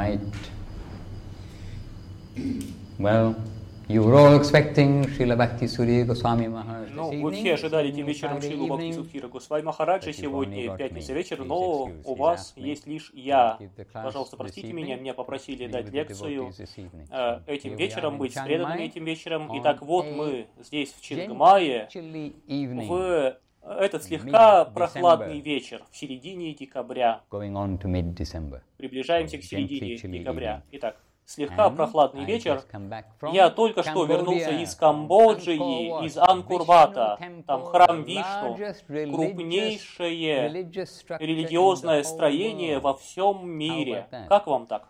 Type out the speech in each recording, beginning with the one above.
night. Well, you were all expecting Srila Bhakti Surya Goswami Maharaj this evening. Вы все ожидали этим вечером Шрилу Бхакти Судхира Госвами Махараджа сегодня, в пятницу вечер, но у вас есть лишь я. Пожалуйста, простите меня попросили дать лекцию этим вечером, быть преданными этим вечером. Итак, вот мы здесь, в Чингмае, в этот слегка прохладный вечер, в середине декабря. Приближаемся к середине декабря. Итак, слегка прохладный вечер. Я только что вернулся из Камбоджи, из Ангкор-Вата. Там храм Вишну, крупнейшее религиозное строение во всем мире. Как вам так?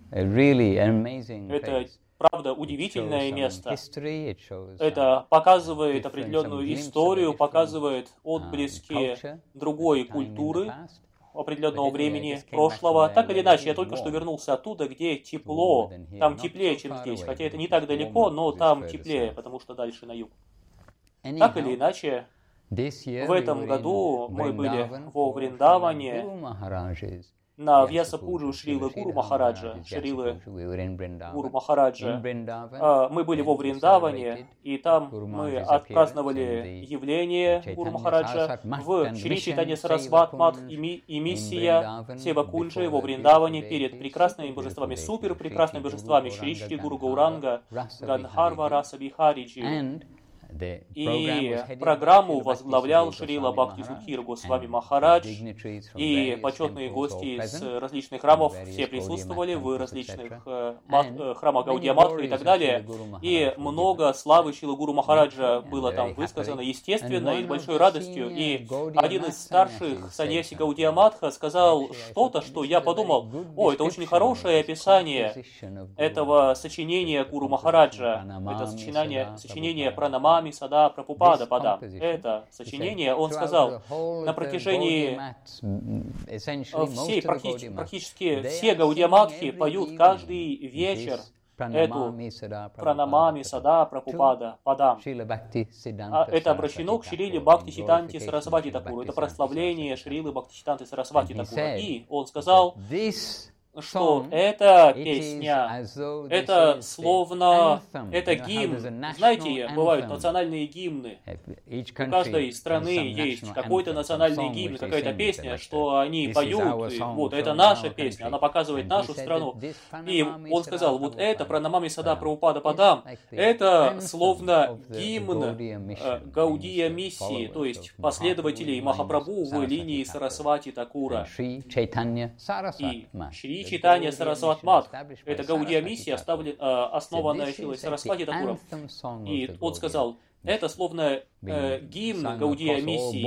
Это правда удивительное место. Это показывает определенную историю, показывает отблески другой культуры, определенного времени прошлого. Так или иначе, я только что вернулся оттуда, где тепло. Там теплее, чем здесь. Хотя это не так далеко, но там теплее, потому что дальше на юг. Так или иначе, в этом году мы были во Вриндаване, на Вьясапуджу Шрилы Гуру Махараджа, Шрилы Гуру Махараджа. Мы были во Вриндаване, и там мы отпраздновали явление Гуру Махараджа в Шри Чайтанья Сарасват Мат и миссия Сева Кунджи во Вриндаване перед прекрасными божествами, супер прекрасными божествами Шри Шри Гуру Гауранга, Гандхарва Раса Бихариджи. И программу возглавлял Шрила Бхакти Судхира Госвами Махарадж, и почетные гости из различных храмов, все присутствовали в различных храмах Гаудия Матха и так далее. И много славы Шрила Гуру Махараджа было там высказано, естественно, и с большой радостью. И один из старших саньяси Гаудия Матха сказал что-то, что я подумал, это очень хорошее описание этого сочинения Гуру Махараджа, это сочинение Пранамами Сада Прабхупада Падам. Это сочинение, он сказал, на протяжении практически все Гаудия Матхи поют каждый вечер эту Пранамами Сада Прабхупада Падам. Это обращено к Шриле Бхакти Сиддханте Сарасвати Такуру. Это прославление Шрилы Бхакти Сиддханте Сарасвати Такура. И он сказал, что эта песня, это словно, это гимн. Знаете, бывают национальные гимны. У каждой страны есть какой-то национальный гимн, какая-то песня, что они поют, и вот это наша песня, она показывает нашу страну. И он сказал, вот это Пранамами Сада Прабхупада Падам, это словно гимн Гаудия миссии, то есть последователей Махапрабху в линии Сарасвати Такура. И Шри Чайтанья Сарасват Мат. Это Гаудия миссия, основанная Шрилой Сарасвати Такуром. И он сказал, это словно гимн Гаудия миссии.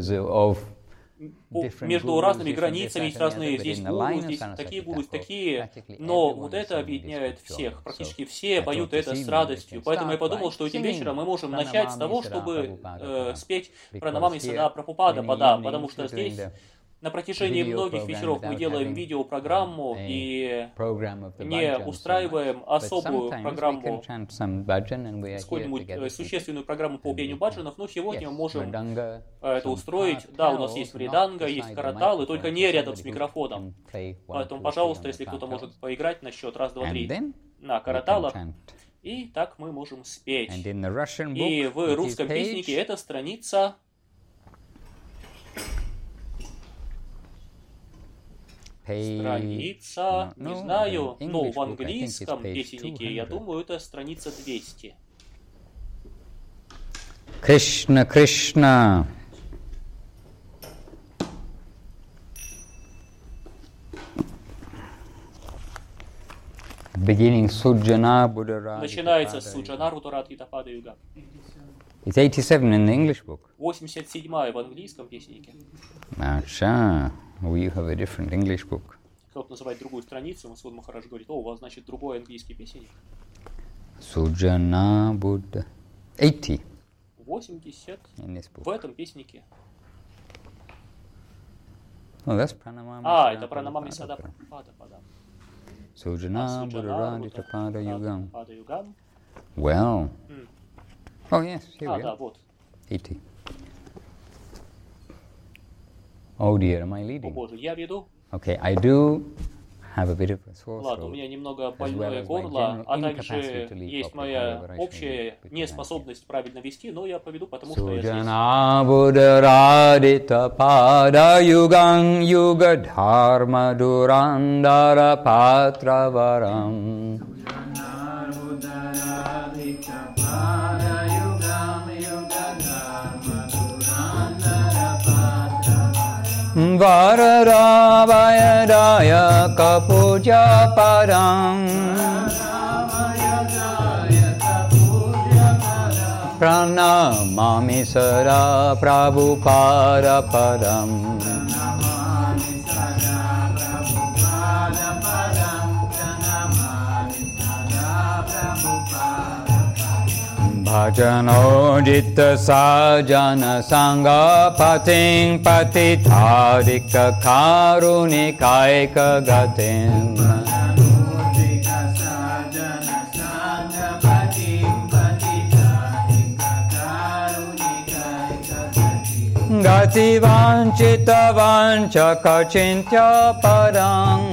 Между разными границами есть разные, здесь гуру, здесь такие, но вот это объединяет всех, практически все поют это с радостью. Поэтому я подумал, что этим вечером мы можем начать с того, чтобы спеть Пранамами Сада Прабхупада Падам, потому что здесь на протяжении многих вечеров мы делаем видеопрограмму и не устраиваем особую программу, сколь-нибудь существенную программу по пению баджанов, но сегодня мы можем это устроить. Да, у нас есть вриданга, есть караталы, только не рядом с микрофоном. Поэтому, пожалуйста, если кто-то может поиграть на счет раз, два, три на караталах, и так мы можем спеть. И в русском песнике эта страница... Страница, не знаю, но в английском песеннике, я думаю, это страница 200. Кришна, Кришна. Beginning Sujana Buddha. Начинается с Суджана Рудорати Тапада Юга. It's 87 in the English book. 87-я в английском песеннике. Acha. We have a different English book. Кто-то называет другую страницу, Масуд Махарадж говорит, у вас, значит, другой английский песенник. Sujana Buddha. 80. 80 в этом песеннике. Oh, that's Pranamami. Это Пранамами Сада Прабхупада Падам. Sujana Buddha Tapada Yugam. Well. Oh, yes, here we да, are. вот. 80. Oh dear, am I leading? О боже, я веду. Okay, I do have a bit of a sore Ладно, у throat, меня немного больное горло, а также есть моя общая неспособность правильно вести, но я поведу, потому что я здесь. Sujana buddharadita pada yugang yuga dharma durandara patravaram. Varadavayadaya kapuja padam Pranamami sada Prabhupada padam Bhajano jitta sajana sangha pating patitadika karunikaika gatim Gati vanchita vancha kachintya padam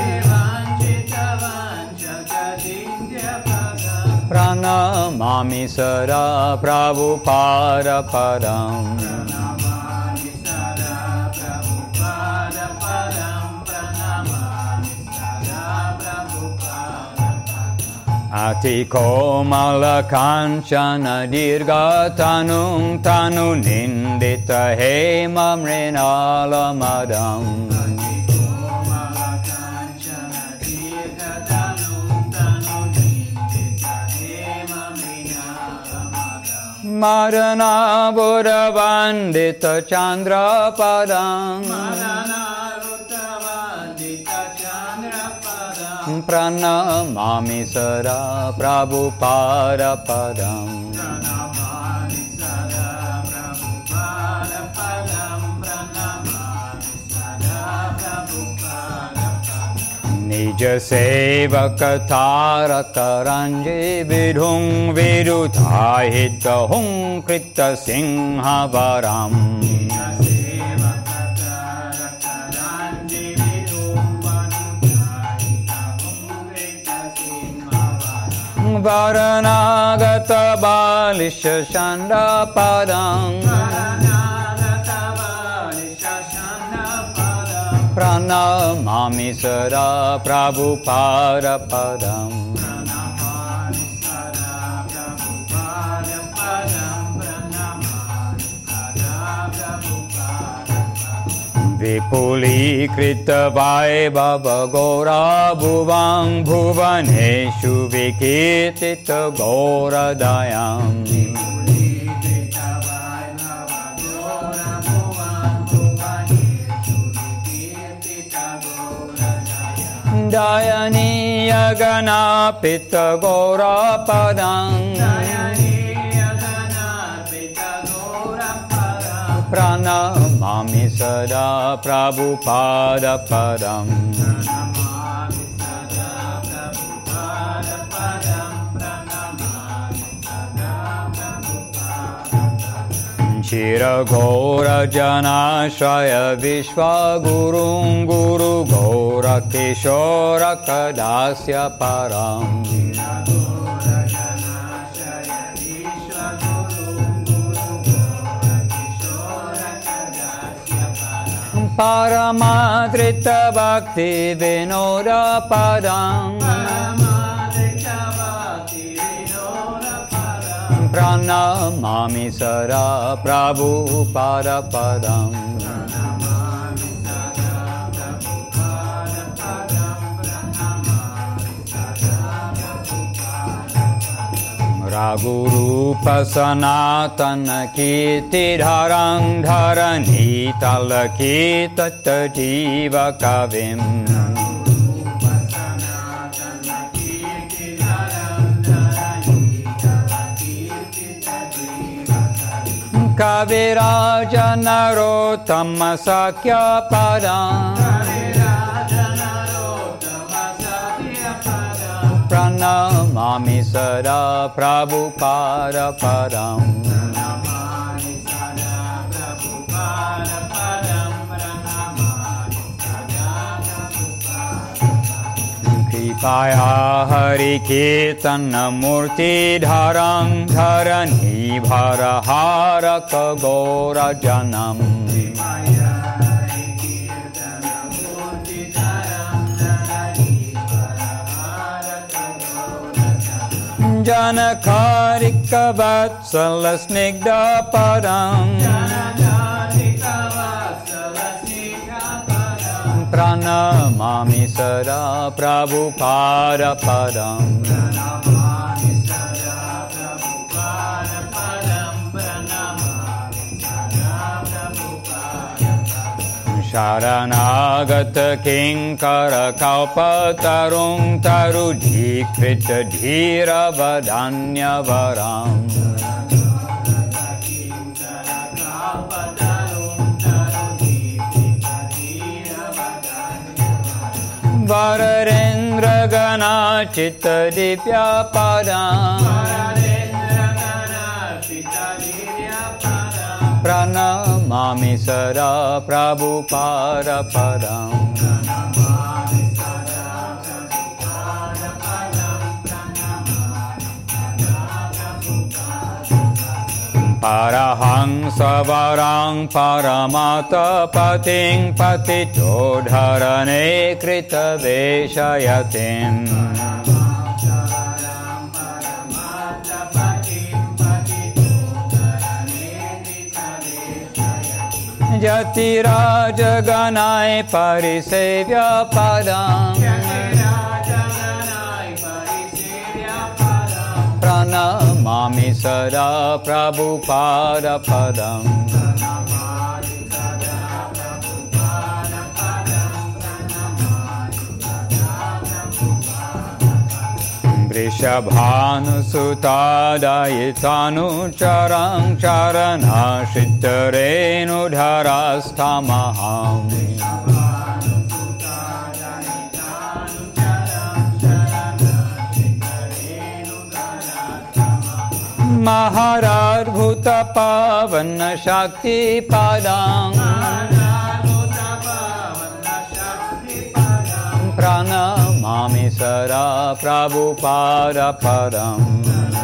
Pranamami sada Prabhupada padam Atiko malakanchana dirga tanung tanu nindita hema mrinala madam Madana Buddha Vandita Chandra Padam Pranamami sada Prabhupada padam Nija sevaka tarakaranji vidhung vidutahita hung krita singha varam Varanagata balisha shanda padam Pranamami sada Prabhupada padam Vipuli krita vaibhava gora bhuvang bhuvaneshu vikirtita gora dayam Dayaniya ganapita gora padam Pranamami sada Prabhupada padam Chira Gora Janashraya Vishwa Gurung Guru Gora Kishora Kadasya Param Paramadrita Bhakti Vinoda Padam Pranamami sada Prabhupada padam Raghurupa sanatana kirti dharang dharani talakita jiva kavim Kaviraja Narottama Sakya Padam Pranamami sada Prabhupada padam Kaya Hari Kirtana Murti Dharang Dharani Bharahara Kagora Janam Janakarika Vatsala Snigdha Padam Pranamami Sada Prabhupada Padam Sharanagata Kinkara Kalpa Tarung Tarujikrita Dhira Vadanya Varam Vararendra Gana Chitta Dipya Padam Pranamami Sada Prabhupada Padam Parahang Savarang Paramata Pating Patito Dharane Krita Veshayatim Jati Raja Ganai Parisevya Padam Pranamami Sada Prabhupada Padam Vrishabhanu Sutta Dayitanu Charang Charana Shittarenu Dharastamaham Maharad Bhuta Pavana Shakti Padam Pranamami Sada Prabhupada Padam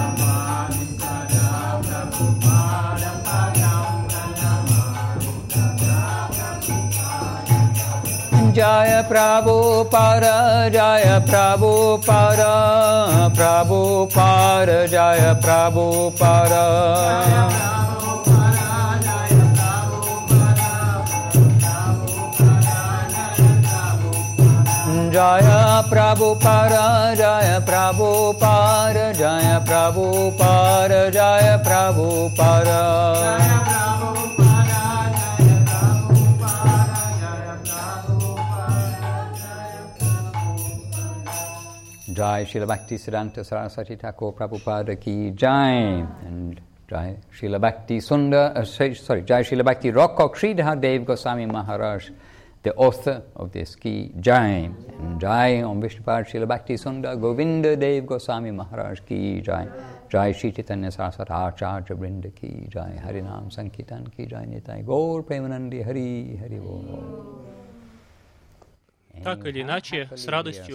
Jaya Prabhupada Jaya Prabhupada Prabhupada Jaya Prabhupada Jaya Prabhupada Jaya Prabhupada Jaya Prabhupada Jaya Prabhupada Jai Srila Bhaktisiddhanta Saraswati Thakur Prabhupada ki Jai and Jai Srila Bhakti Sundar Jai Srila Bhakti Rockcock Sridhar Dev Goswami Maharaj, the author of this ki Jai, and Jai Om Vishnupad Srila Bhakti Sundar Govinda Dev Goswami Maharaj ki Jai, Jai Shri Chaitanya Saraswati Acharya Vrinda ki Jai, Harinam Sankirtan ki Jai, Nitai Gaur Premanandi Hari Hari Bol. Так или иначе, с радостью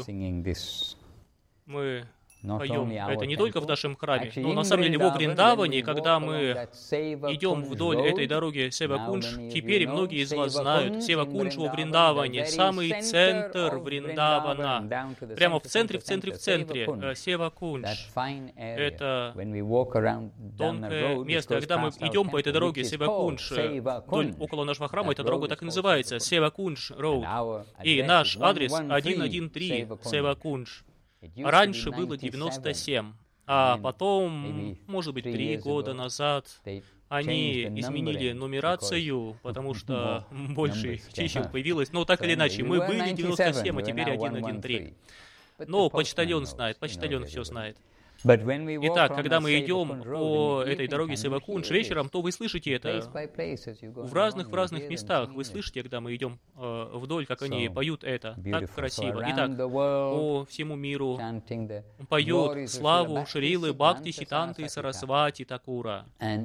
мы поем это не только в нашем храме, но на самом деле во Вриндаване, когда мы идем вдоль этой дороги Сева-Кундж, теперь многие из вас знают, Сева-Кундж во Вриндаване, самый центр Вриндавана, прямо в центре Сева-Кундж. Это тонкое место. Когда мы идем по этой дороге Сева-Кундж, около нашего храма, эта дорога так и называется, Сева-Кундж Роуд. И наш адрес 113 Сева-Кундж. Раньше было 97, а потом, может быть, 3 года назад они изменили нумерацию, потому что больше чисел появилось. Но так или иначе, мы были 97, а теперь 113. Но почтальон знает, почтальон все знает. Итак, когда мы идем по этой дороге Сева-Кундж вечером, то вы слышите это в разных местах. Вы слышите, когда мы идем вдоль, как они поют это. Так красиво. Итак, по всему миру поет славу Шрилы Бхакти Сиддханты Сарасвати Такура.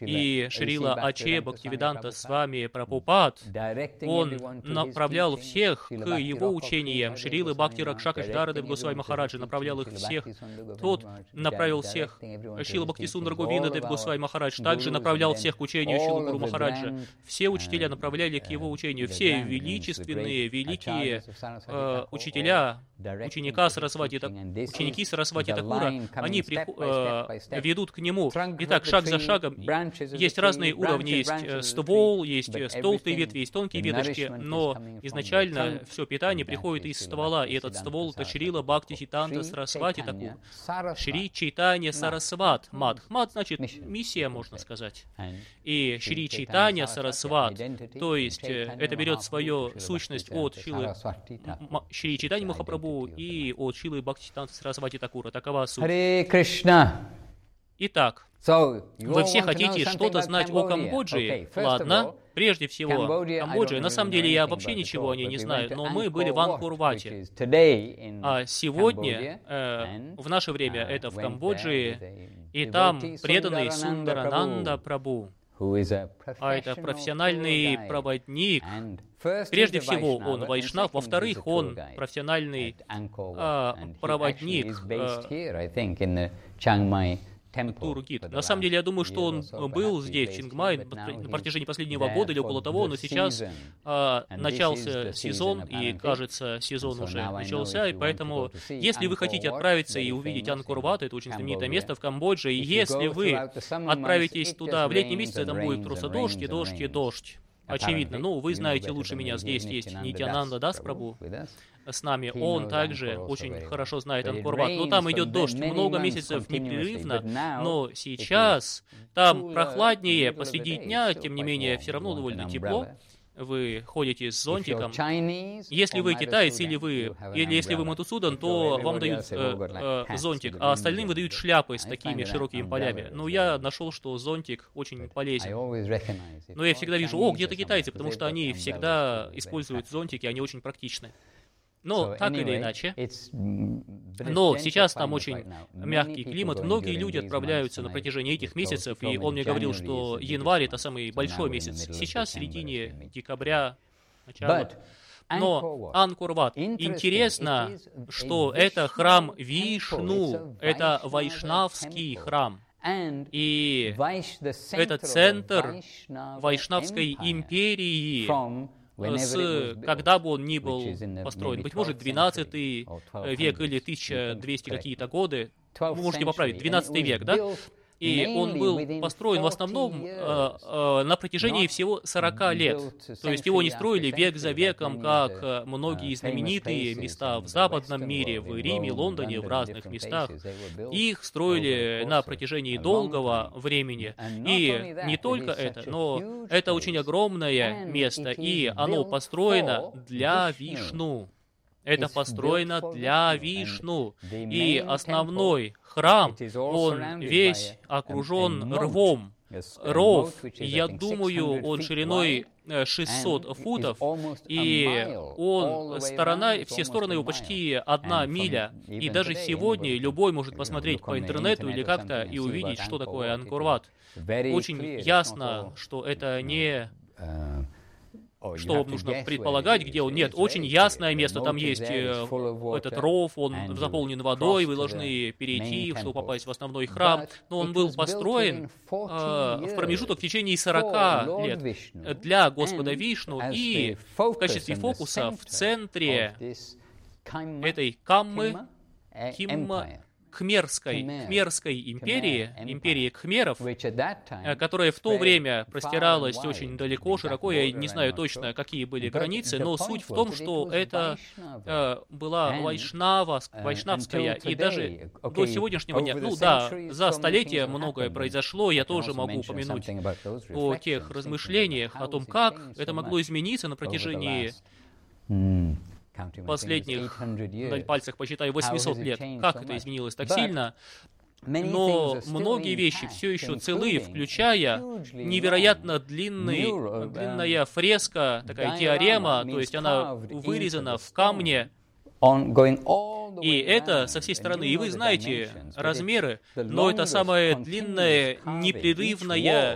И Шрила Аче Бхактивиданта Свами Прабхупад, он направлял всех к его учениям. Шрилы Бхакти Ракшака Шдарадев Госвами Махараджи направлял их всех. Тот направил всех. Шрила Бхакти Сундар Говинда Дев Госвами Махарадж также направлял всех к учению Шрила Гуру Махараджа. Все учителя направляли к его учению. Все величественные, великие учителя, ученики Сарасвати Такура, они ведут к нему. Итак, шаг за шагом. Есть разные уровни. Есть ствол, есть толстые ветви, есть тонкие веточки, но изначально все питание приходит из ствола, и этот ствол — это Шрила Бхакти Ситанта Сарасвати Такур. Шри Чайтанья Сарасват. Мат значит миссия, можно сказать. И Шри Чайтанья Сарасват, то есть это берет свою сущность от Шри Чайтаньи Махапрабху и от Шрилы Бхакти Ситанта Сарасвати Такура. Такова суть. Харе Кришна. Итак, вы все хотите что-то знать о Камбодже? Ладно, прежде всего, Камбоджа. На самом деле я вообще ничего о ней не знаю, но мы были в Ангкор-Вате. А сегодня, в наше время, это в Камбодже, и там преданный Сундарананда Прабху. А это профессиональный проводник. Прежде всего, он вайшнав, во-вторых, он профессиональный проводник, тургид. На самом деле, я думаю, что он был здесь, в Чингмай, на протяжении последнего года или около того, но сейчас начался сезон, и, кажется, сезон уже начался, и поэтому, если вы хотите отправиться и увидеть Ангкор-Ват, это очень знаменитое место в Камбодже, и если вы отправитесь туда в летний месяц, там будет просто дождь и дождь и дождь. Очевидно. Ну, вы знаете лучше меня, здесь есть Нитьянанда Дас Прабху с нами. Он также очень хорошо знает Ангкор-Ват. Но там идет дождь много месяцев непрерывно, но сейчас там прохладнее посреди дня, тем не менее, все равно довольно тепло. Вы ходите с зонтиком. Если вы китаец или если вы Мадусудан, то вам дают зонтик, а остальным выдают шляпы с такими широкими полями. Но я нашел, что зонтик очень полезен. Но я всегда вижу, где-то китайцы, потому что они всегда используют зонтики, они очень практичны. Но так или иначе, но сейчас там очень мягкий климат, многие люди отправляются на протяжении этих месяцев, и он мне говорил, что январь — это самый большой месяц. Сейчас в середине декабря, начало. Но Ангкор-Ват, интересно, что это храм Вишну, это вайшнавский храм. И это центр Вайшнавской империи, когда бы он ни был построен. Быть может, 12 век или 1200 какие-то годы. Вы можете поправить, 12 век, да? И он был построен в основном на протяжении всего 40 лет. То есть его не строили век за веком, как многие знаменитые места в западном мире, в Риме, Лондоне, в разных местах. Их строили на протяжении долгого времени. И не только это, но это очень огромное место, и оно построено для Вишну. Это построено для Вишну. И основной храм, он весь окружен рвом. Ров, я думаю, он шириной 600 футов, и все стороны его почти 1 миля. И даже сегодня любой может посмотреть по интернету или как-то и увидеть, что такое Ангкор-Ват. Очень ясно, что это не... Что нужно предполагать, где он? Нет, очень ясное место. Там есть этот ров, он заполнен водой, вы должны перейти, чтобы попасть в основной храм. Но он был построен в промежуток в течение 40 лет для Господа Вишну, и в качестве фокуса в центре этой Кхмерской империи Кхмеров, которая в то время простиралась очень далеко, широко, я не знаю точно, какие были границы, но суть в том, что это была вайшнавская, и даже до сегодняшнего дня, за столетия многое произошло, я тоже могу упомянуть о тех размышлениях, о том, как это могло измениться на протяжении последних, на пальцах посчитаю, 800 лет. Как это изменилось так сильно? Но многие вещи все еще целы, включая невероятно длинная фреска, такая теорема, то есть она вырезана в камне, И это со всей стороны. И вы знаете размеры, но это самая длинная непрерывная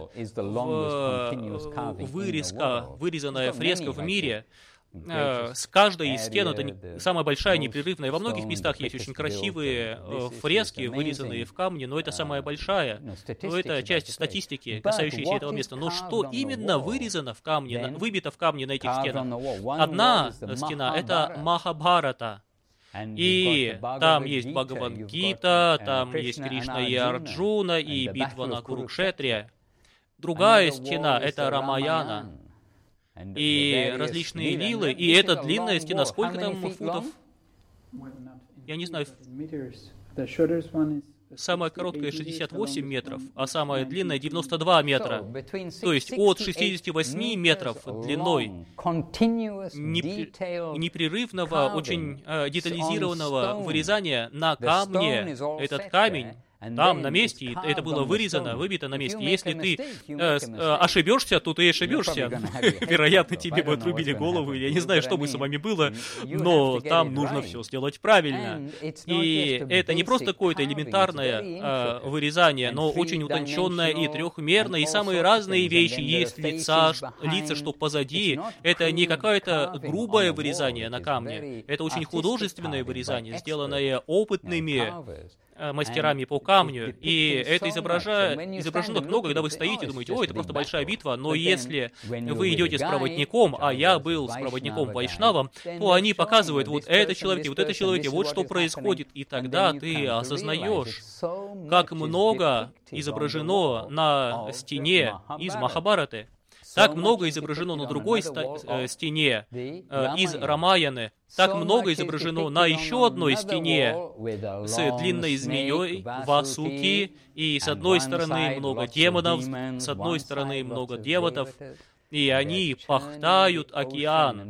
вырезанная фреска в мире. С каждой из стен это самая большая непрерывная. Во многих местах есть очень красивые фрески, вырезанные в камне, но это самая большая. Но это часть статистики, касающейся этого места. Но что именно вырезано в камне, выбито в камне на этих стенах? Одна стена — это Махабхарата. И там есть Бхагавад-гита, там есть Кришна и Арджуна, и битва на Курукшетре. Другая стена — это Рамаяна. И различные лилы, и эта длинная стена, сколько там футов? Я не знаю. Самая короткая 68 метров, а самая длинная 92 метра. То есть от 68 метров длиной непрерывного, очень детализированного вырезания на камне. Этот камень там, на месте, это было вырезано, выбито на месте. Если ты ошибешься, то ты ошибешься. Вероятно, тебе бы отрубили голову, я не знаю, что бы с вами было, но там нужно все сделать правильно. И это не просто какое-то элементарное вырезание, но очень утонченное и трехмерное, и самые разные вещи. Есть лица, что позади. Это не какое-то грубое вырезание на камне, это очень художественное вырезание, сделанное опытными мастерами по камню, и это изображено много, когда вы стоите и думаете: ой, это просто большая битва, но если вы идете с проводником, а я был с проводником Вайшнавом, то они показывают: вот это человек, и вот это человек, и вот что происходит, и тогда ты осознаешь, как много изображено на стене из Махабхараты. Так много изображено на другой стене из Рамаяны. Так много изображено на еще одной стене с длинной змеей Васуки. И с одной стороны много демонов, с одной стороны много деватов. И они пахтают океан.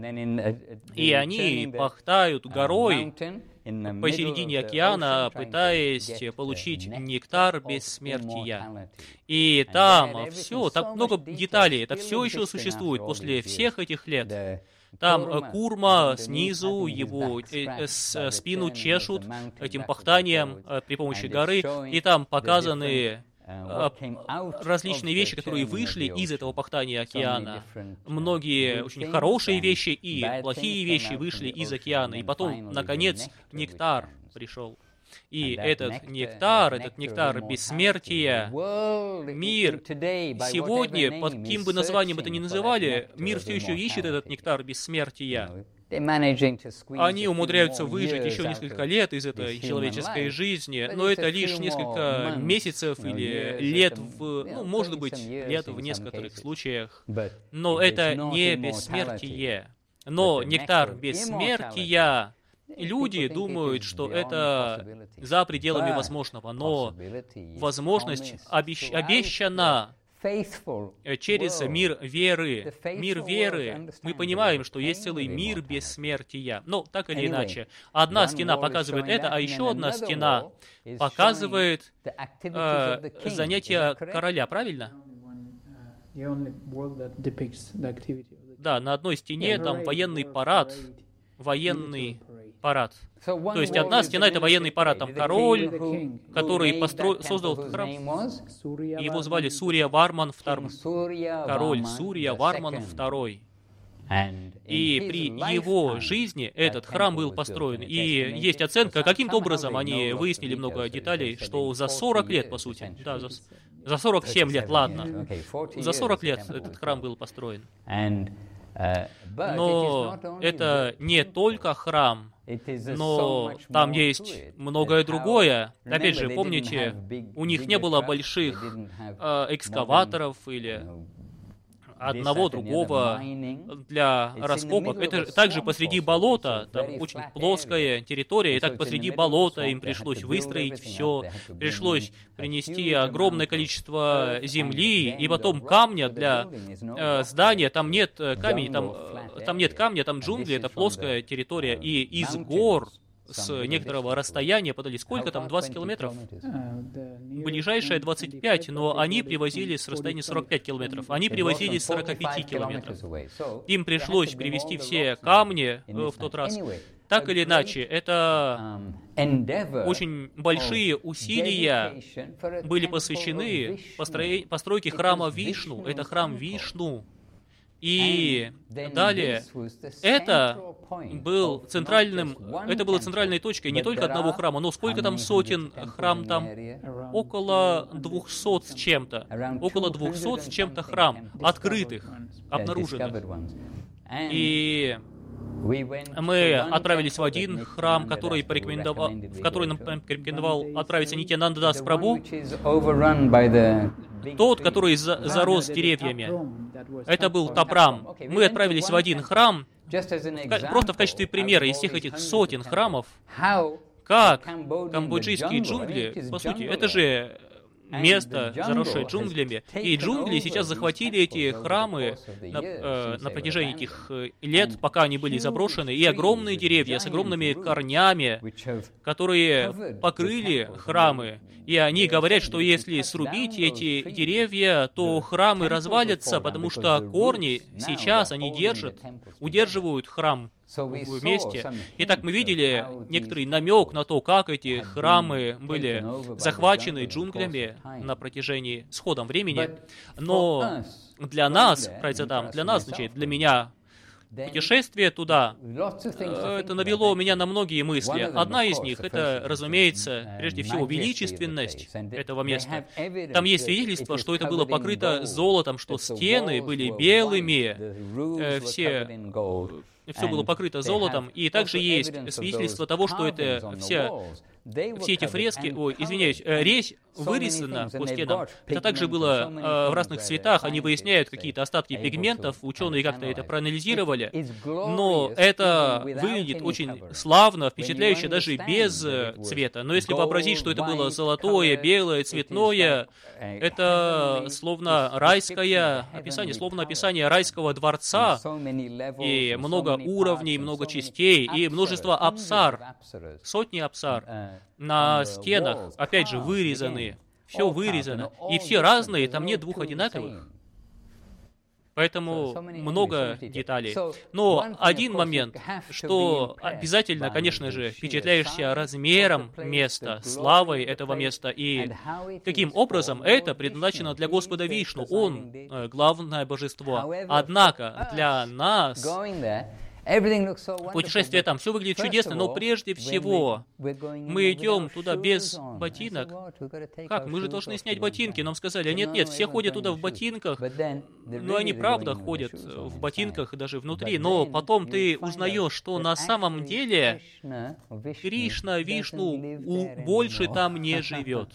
И они пахтают горой посередине океана, пытаясь получить нектар бессмертия. И там все, так много деталей, это все еще существует после всех этих лет. Там Курма снизу, его спину чешут этим пахтанием при помощи горы, и там показаны различные вещи, которые вышли из этого пахтания океана. Многие очень хорошие вещи и плохие вещи вышли из океана. И потом, наконец, нектар пришел. И этот нектар бессмертия, мир сегодня, под каким бы названием это ни называли, мир все еще ищет этот нектар бессмертия. Они умудряются выжить еще несколько лет из этой человеческой жизни, но это лишь несколько месяцев или лет, может быть, лет в некоторых случаях. Но это не бессмертие. Но нектар бессмертия, люди думают, что это за пределами возможного, но возможность обещана через мир веры. Мир веры. Мы понимаем, что есть целый мир бессмертия. Но так или иначе, одна стена показывает это, а еще одна стена показывает занятия короля, правильно? Да, на одной стене там военный парад. Военный парад. То есть одна стена — это военный парад. Там король, который создал этот храм. Его звали Сурья Варман II. Король Сурья Варман II. И при его жизни этот храм был построен. И есть оценка, каким-то образом они выяснили много деталей, что за 40 лет, по сути, да, за 47 лет, ладно, за 40 лет этот храм был построен. Но это не только храм, но там есть многое другое. Опять же, помните, у них не было больших экскаваторов или одного другого для раскопок. Это также посреди болота, там очень плоская территория, и так посреди болота им пришлось выстроить все, пришлось принести огромное количество земли, и потом камня для здания. Там нет камня, там нет камня, там джунгли, это плоская территория, и из гор с некоторого расстояния подали. Сколько там? 20 километров? Ближайшее 25, но они привозили с расстояния 45 километров. Они привозили с 45 километров. Им пришлось привезти все камни в тот раз. Так или иначе, это очень большие усилия были посвящены постройке храма Вишну. Это храм Вишну. И далее, это было центральной точкой не только одного храма, но сколько там сотен храм там? Около 200 с чем-то. Около 200 с чем-то храм, открытых, обнаруженных. И мы отправились в один храм, в который нам порекомендовал отправиться Нитьянанда Дас Прабху, тот, который зарос деревьями. Это был Тапрам. Мы отправились в один храм, просто в качестве примера из всех этих сотен храмов, как камбоджийские джунгли, по сути, это же место, заросшее джунглями. И джунгли сейчас захватили эти храмы на протяжении этих лет, пока они были заброшены, и огромные деревья с огромными корнями, которые покрыли храмы. И они говорят, что если срубить эти деревья, то храмы развалятся, потому что корни сейчас они удерживают храм вместе. Итак, мы видели некоторый намек на то, как эти храмы были захвачены джунглями на протяжении с ходом времени. Но для нас, значит, для меня, путешествие туда, это навело меня на многие мысли. Одна из них, это, разумеется, прежде всего, величественность этого места. Там есть свидетельство, что это было покрыто золотом, что стены были белыми, все было покрыто золотом, и также есть свидетельство того, что это все эти фрески, резь вырезана по стенам. Это также было в разных цветах, они выясняют какие-то остатки пигментов, ученые как-то это проанализировали, но это выглядит очень славно, впечатляюще даже без цвета. Но если вообразить, что это было золотое, белое, цветное, это словно райское описание, словно описание райского дворца, и много уровней, много частей, и множество апсар, сотни апсар на стенах, опять же, вырезаны, все вырезано, и все разные, там нет двух одинаковых. Поэтому много деталей. Но один момент, что обязательно, конечно же, впечатляешься размером места, славой этого места, и каким образом это предназначено для Господа Вишну. Он главное божество. Однако для нас путешествие там, все выглядит чудесно, но прежде всего мы идем туда без ботинок. Как? Мы же должны снять ботинки. Нам сказали, нет, все ходят туда в ботинках. Но они правда ходят в ботинках даже внутри. Но потом ты узнаешь, что на самом деле Кришна, Вишну больше там не живет.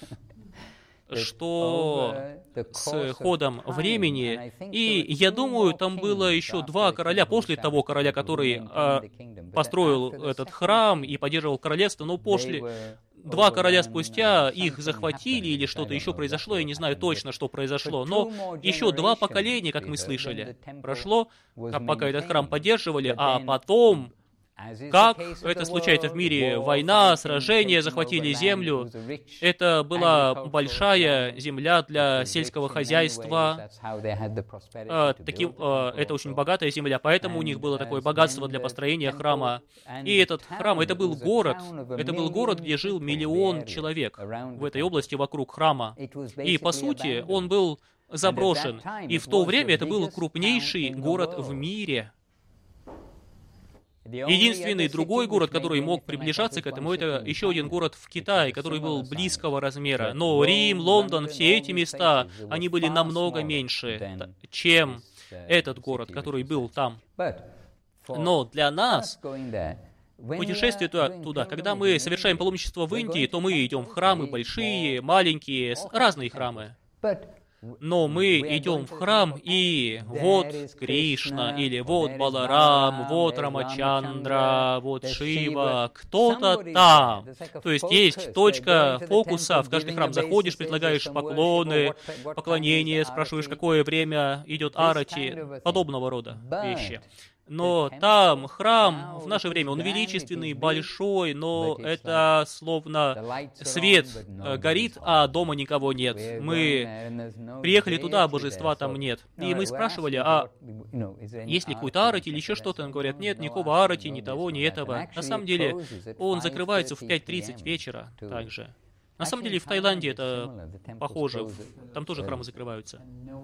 Что с ходом времени, и я думаю, там было еще два короля, после того короля, который построил этот храм и поддерживал королевство, но после два короля спустя их захватили или что-то еще произошло, я не знаю точно, что произошло, но еще два поколения, как мы слышали, прошло, пока этот храм поддерживали, а потом... Как это случается в мире? Война, сражения, захватили землю. Это была большая земля для сельского хозяйства. Это очень богатая земля, поэтому у них было такое богатство для построения храма. И этот храм, это был город, где жил 1 миллион человек в этой области вокруг храма. И, по сути, он был заброшен. И в то время это был крупнейший город в мире. Единственный другой город, который мог приближаться к этому, это еще один город в Китае, который был близкого размера. Но Рим, Лондон, все эти места, они были намного меньше, чем этот город, который был там. Но для нас, путешествие туда, когда мы совершаем паломничество в Индии, то мы идем в храмы большие, маленькие, разные храмы. Но мы идем в храм, и вот Кришна, или вот Баларам, вот Рамачандра, вот Шива, кто-то там. То есть есть точка фокуса, в каждый храм заходишь, предлагаешь поклоны, поклонения, спрашиваешь, какое время идет арати, подобного рода вещи. Но там храм в наше время, он величественный, большой, но это словно свет горит, а дома никого нет. Мы приехали туда, а божества там нет. И мы спрашивали, а есть ли какой-то арати или еще что-то? Они говорят, нет, никакого арати, ни того, ни этого. На самом деле, он закрывается в 5:30 вечера также. На самом деле, в Таиланде это похоже. Там тоже храмы закрываются.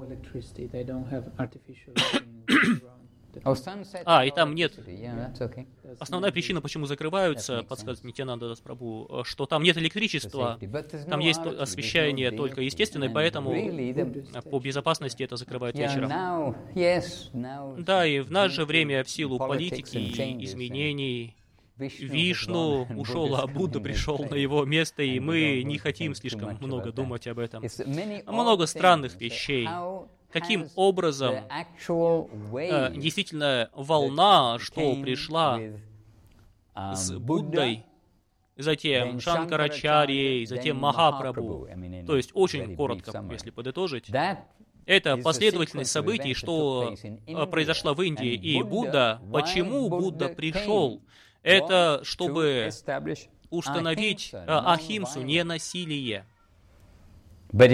И там нет. Основная причина, почему закрываются, подсказывает Нитьянанда Дас Прабху, что там нет электричества, там есть освещение только естественное, поэтому по безопасности это закрывают вечером. Да, и в наше время в силу политики и изменений Вишну ушел, а Будда пришел на его место, и мы не хотим слишком много думать об этом. Много странных вещей. Каким образом действительно волна, что пришла с Буддой, затем Шанкарачарьей, затем Махапрабху, то есть очень коротко, если подытожить, это последовательность событий, что произошла в Индии, и Будда, почему Будда пришел? Это чтобы установить ахимсу, ненасилие. Но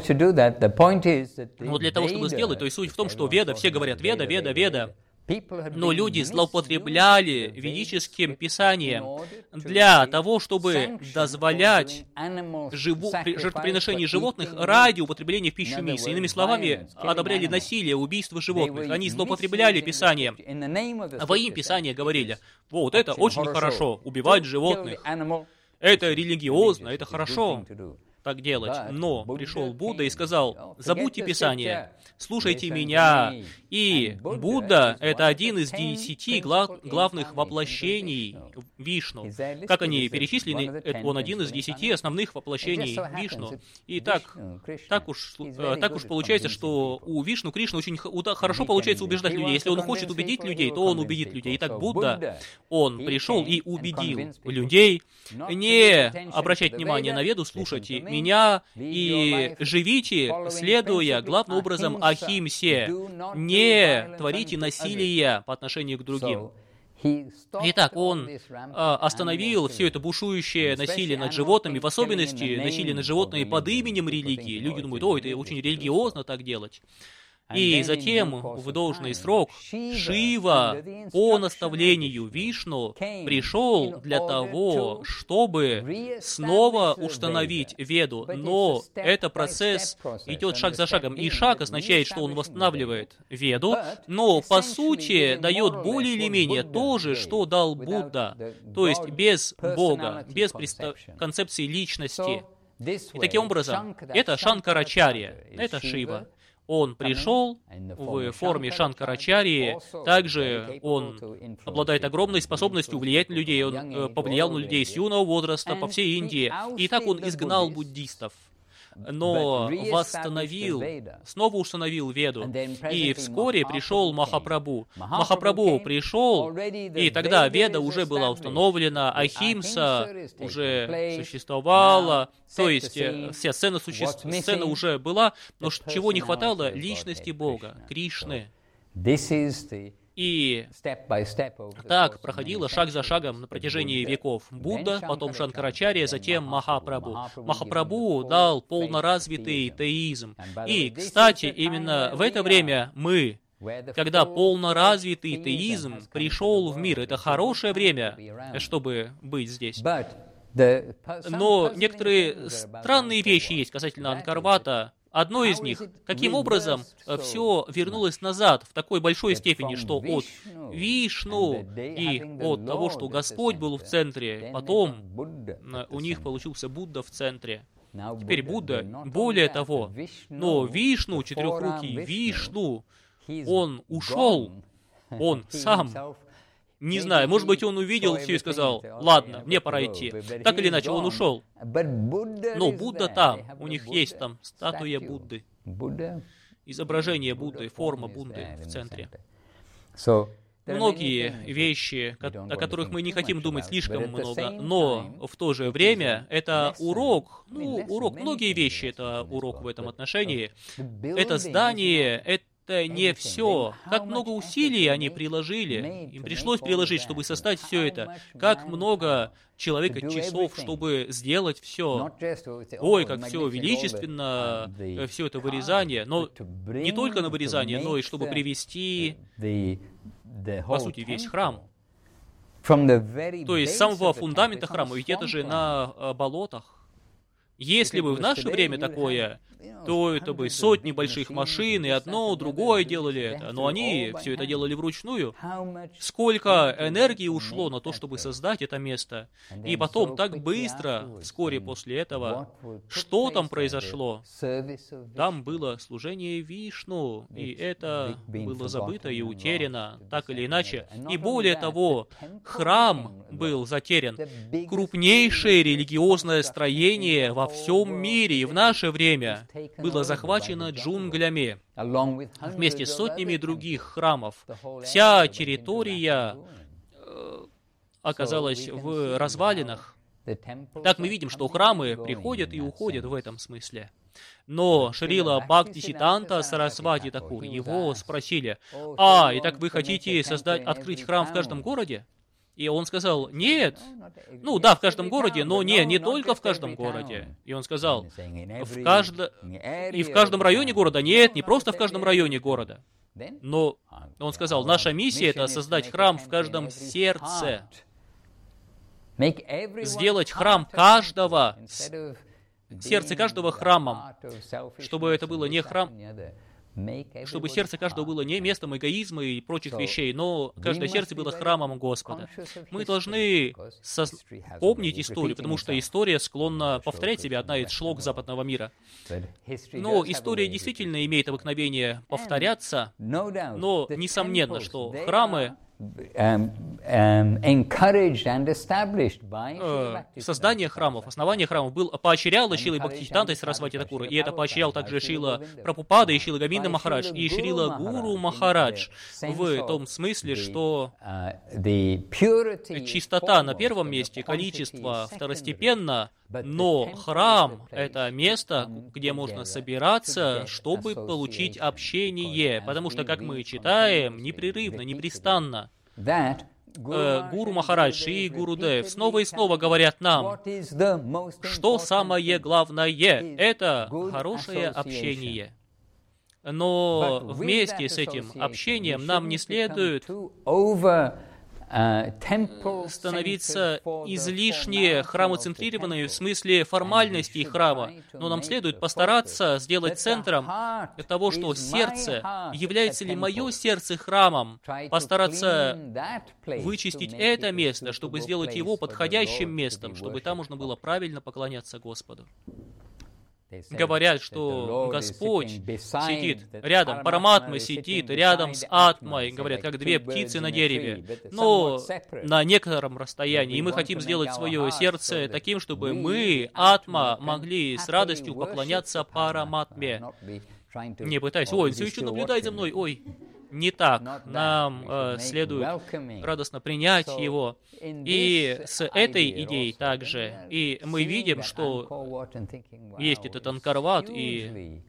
для того, чтобы сделать, то есть суть в том, что Веда, все говорят Веда, Веда, Веда, но люди злоупотребляли ведическим писанием для того, чтобы дозволять жертвоприношение животных ради употребления в пищу мяса. Иными словами, одобряли насилие, убийство животных. Они злоупотребляли писанием. А во имя Писания говорили, вот это очень хорошо, убивать животных. Это религиозно, это хорошо так делать. Но пришел Будда и сказал, забудьте Писание, слушайте меня. И Будда — это один из 10 главных воплощений Вишну. Как они перечислены, он один из 10 основных воплощений Вишну. И так уж получается, что у Вишну Кришны очень хорошо получается убеждать людей. Если он хочет убедить людей, то он убедит людей. Итак, Будда, он пришел и убедил людей не обращать внимание на Веду, слушайте меня и живите, следуя главным образом ахимсе, не творите насилия по отношению к другим. Итак, он остановил все это бушующее насилие над животными, в особенности насилие над животными под именем религии. Люди думают, это очень религиозно так делать. И затем, в должный срок, Шива по наставлению Вишну пришел для того, чтобы снова установить Веду. Но этот процесс идет шаг за шагом. И шаг означает, что он восстанавливает Веду, но по сути дает более или менее то же, что дал Будда. То есть без Бога, без концепции личности. И таким образом, это Шанкарачарья, это Шива. Он пришел в форме Шанкарачарьи, также он обладает огромной способностью влиять на людей, он повлиял на людей с юного возраста по всей Индии, и так он изгнал буддистов, но снова установил Веду, и вскоре пришел Махапрабху. Махапрабху пришел, и тогда Веда уже была установлена, ахимса уже существовала, то есть вся сцена уже была, но чего не хватало? Личности Бога, Кришны. И так проходило шаг за шагом на протяжении веков. Будда, потом Шанкарачарья, затем Махапрабху. Махапрабху дал полноразвитый теизм. И, кстати, именно в это время мы, когда полноразвитый теизм пришел в мир, это хорошее время, чтобы быть здесь. Но некоторые странные вещи есть касательно Ангкарвата. Одно из них, каким образом все вернулось назад в такой большой степени, что от Вишну и от того, что Господь был в центре, потом у них получился Будда в центре. Теперь Будда, более того, но Вишну, четырехрукий Вишну, он ушел, он сам. Не знаю, может быть, он увидел все и сказал, ладно, мне пора идти. Так или иначе, он ушел. Но Будда там, у них есть там статуя Будды, изображение Будды, форма Будды в центре. Многие вещи, о которых мы не хотим думать слишком много, но в то же время это урок, многие вещи это урок в этом отношении. Это здание, это не все. Как много усилий они приложили, им пришлось приложить, чтобы создать все это. Как много человека часов, чтобы сделать все. Ой, как все величественно, все это вырезание. Но не только на вырезание, но и чтобы привести, по сути, весь храм. То есть с самого фундамента храма, ведь это же на болотах. Если бы в наше время такое, то это бы сотни больших машин, и одно, другое делали это. Но они все это делали вручную. Сколько энергии ушло на то, чтобы создать это место. И потом, так быстро, вскоре после этого, что там произошло? Там было служение Вишну, и это было забыто и утеряно, так или иначе. И более того, храм был затерян. Крупнейшее религиозное строение во всем мире и в наше время было захвачено джунглями вместе с сотнями других храмов. Вся территория оказалась в развалинах. Так мы видим, что храмы приходят и уходят в этом смысле. Но Шрила Бхактисиддханта Сарасвати Такур, его спросили: итак вы хотите открыть храм в каждом городе? И он сказал: нет. Ну да, в каждом городе, но не только в каждом городе. И он сказал: в каждом районе города? Нет, не просто в каждом районе города. Но он сказал: наша миссия — это создать храм в каждом сердце. Сделать храм каждого, сердце каждого храмом, чтобы это было не храм, чтобы сердце каждого было не местом эгоизма и прочих вещей, но каждое сердце было храмом Господа. Мы должны помнить историю, потому что история склонна повторять себя, одна из шлок западного мира. Но история действительно имеет обыкновение повторяться, но несомненно, что храмы создание храмов, основание храмов поощряло Шрилой Бхактисиддхантой Сарасвати Такура, и это поощрял также Шрила Прабхупада и Шрила Говинда Махарадж, и Шрила Гуру Махарадж, в том смысле, что чистота на первом месте, количество второстепенно, но храм — это место, где можно собираться, чтобы получить общение, потому что, как мы читаем, непрерывно, непрестанно, Гуру Махарадж и Гуру Дев снова и снова говорят нам, что самое главное — это хорошее общение. Но вместе с этим общением нам не следует становиться излишне храмоцентрированными в смысле формальностей храма, но нам следует постараться сделать центром того, что сердце, является ли мое сердце храмом, постараться вычистить это место, чтобы сделать его подходящим местом, чтобы там можно было правильно поклоняться Господу. Говорят, что Господь сидит рядом, Параматма сидит рядом с Атмой, говорят, как две птицы на дереве, но на некотором расстоянии. И мы хотим сделать свое сердце таким, чтобы мы, Атма, могли с радостью поклоняться Параматме. Не пытаясь: ой, все еще наблюдает за мной, ой. Не так. Нам следует радостно принять его. И с этой идеей также. И мы видим, что есть этот Анкарват, и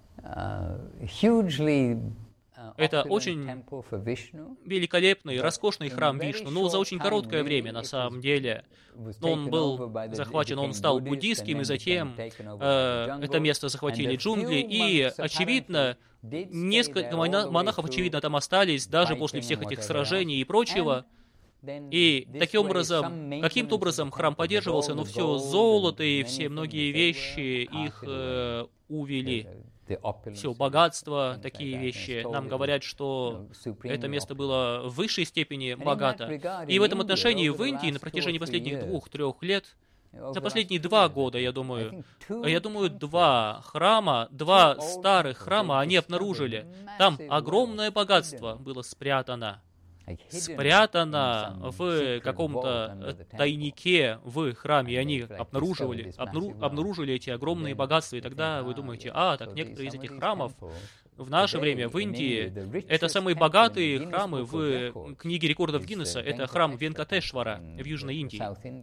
это очень великолепный, роскошный храм Вишну, но за очень короткое время, на самом деле. Он был захвачен, он стал буддийским, и затем это место захватили джунгли, и, очевидно, несколько монахов, очевидно, там остались, даже после всех этих сражений и прочего. И таким образом, каким-то образом храм поддерживался, но все золото и все многие вещи их увели. Все богатство, такие вещи. Нам говорят, что это место было в высшей степени богато. И в этом отношении в Индии на протяжении последних 2-3 лет, за последние 2 года, я думаю, 2 храма, 2 старых храма они обнаружили. Там огромное богатство было спрятано. спрятано в каком-то тайнике в храме, и они обнаружили эти огромные богатства, и тогда вы думаете, так некоторые из этих храмов в наше время в Индии, это самые богатые храмы в книге рекордов Гиннесса, это храм Венкатешвара в Южной Индии.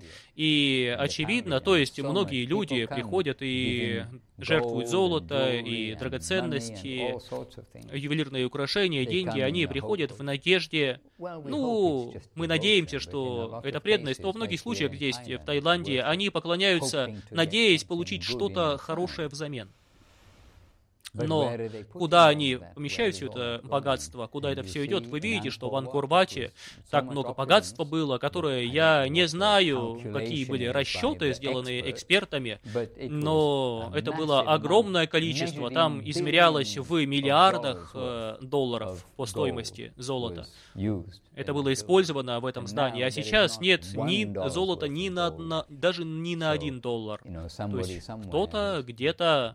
И очевидно, то есть многие люди приходят и жертвуют золото, и драгоценности, ювелирные украшения, деньги, они приходят в надежде, мы надеемся, что это преданность, но в многих случаях здесь, в Таиланде, они поклоняются, надеясь получить что-то хорошее взамен. Но куда они помещают все это богатство, куда это все идет, вы видите, что в Ангкор-Вате так много богатства было, которое я не знаю, какие были расчеты, сделанные экспертами, но это было огромное количество, там измерялось в миллиардах долларов по стоимости золота. Это было использовано в этом здании, а сейчас нет ни золота даже ни на $1. То есть кто-то где-то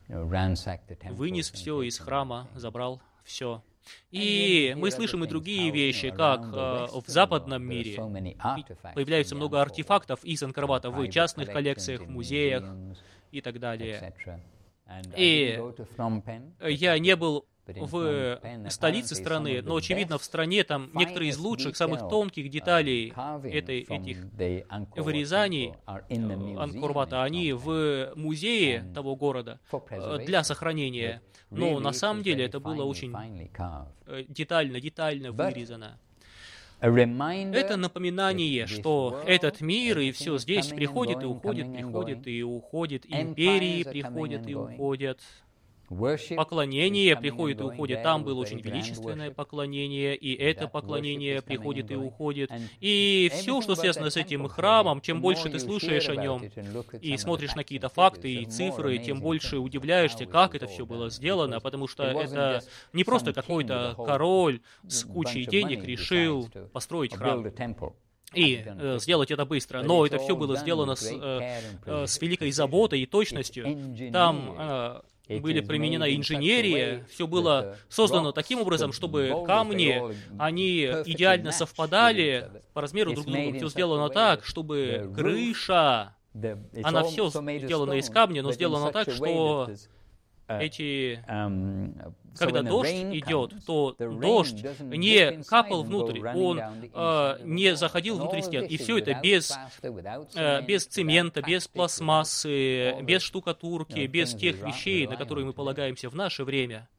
вынес все из храма, забрал все. И мы слышим и другие вещи, как в западном мире появляется много артефактов из Ангкор-Вата в частных коллекциях, в музеях и так далее. И я не был в столице страны, но, очевидно, в стране там некоторые из лучших, самых тонких деталей этих вырезаний Ангкор-Вата, они в музее того города для сохранения. Но на самом деле это было очень детально вырезано. Это напоминание, что этот мир и все здесь приходит и уходит, приходит и уходит, империи приходят и уходят. Поклонение приходит и уходит. Там было очень величественное поклонение, и это поклонение приходит и уходит. И все, что связано с этим храмом, чем больше ты слушаешь о нем и смотришь на какие-то факты и цифры, тем больше удивляешься, как это все было сделано, потому что это не просто какой-то король с кучей денег решил построить храм и сделать это быстро. Но это все было сделано с великой заботой и точностью. Там были применена инженерия, все было создано таким образом, чтобы камни, они идеально совпадали по размеру друг к другу. Все сделано так, чтобы крыша, она все сделана из камня, но сделано так, что когда дождь идет, то дождь не капал внутрь, он не заходил внутрь стен. И все это без цемента, без пластмассы, без штукатурки, без тех вещей, на которые мы полагаемся в наше время.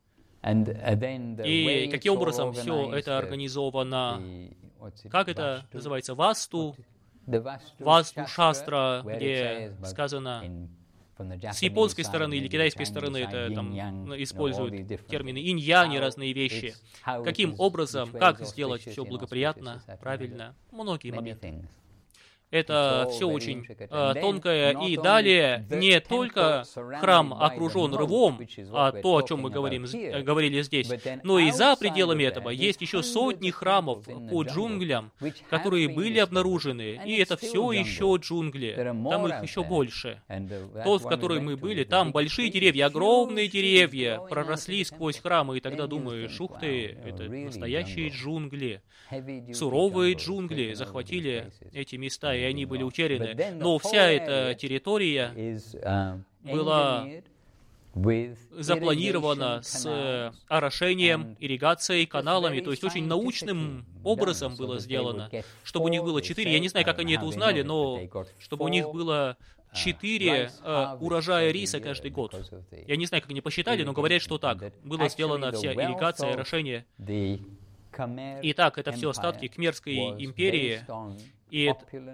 И каким образом все это организовано? Как это называется? Васту Шастра, где сказано... С японской стороны или китайской стороны это там используют термины инь-янь и разные вещи. Каким образом, как сделать все благоприятно, правильно? Многие моменты. Это все очень тонкое. И далее не только храм окружен рвом, а то, о чем мы говорили здесь, но и за пределами этого есть еще сотни храмов по джунглям, которые были обнаружены. И это все еще джунгли. Там их еще больше. Тот, в который мы были, там большие деревья, огромные деревья проросли сквозь храмы, и тогда думаешь, ух ты, это настоящие джунгли. Суровые джунгли захватили эти места, и они были утеряны. Но вся эта территория была запланирована с орошением, ирригацией, каналами, то есть очень научным образом было сделано, чтобы у них было 4, я не знаю, как они это узнали, но чтобы у них было 4 урожая риса каждый год. Я не знаю, как они посчитали, но говорят, что так. Была сделана вся ирригация, орошение. Итак, это все остатки Кхмерской империи, и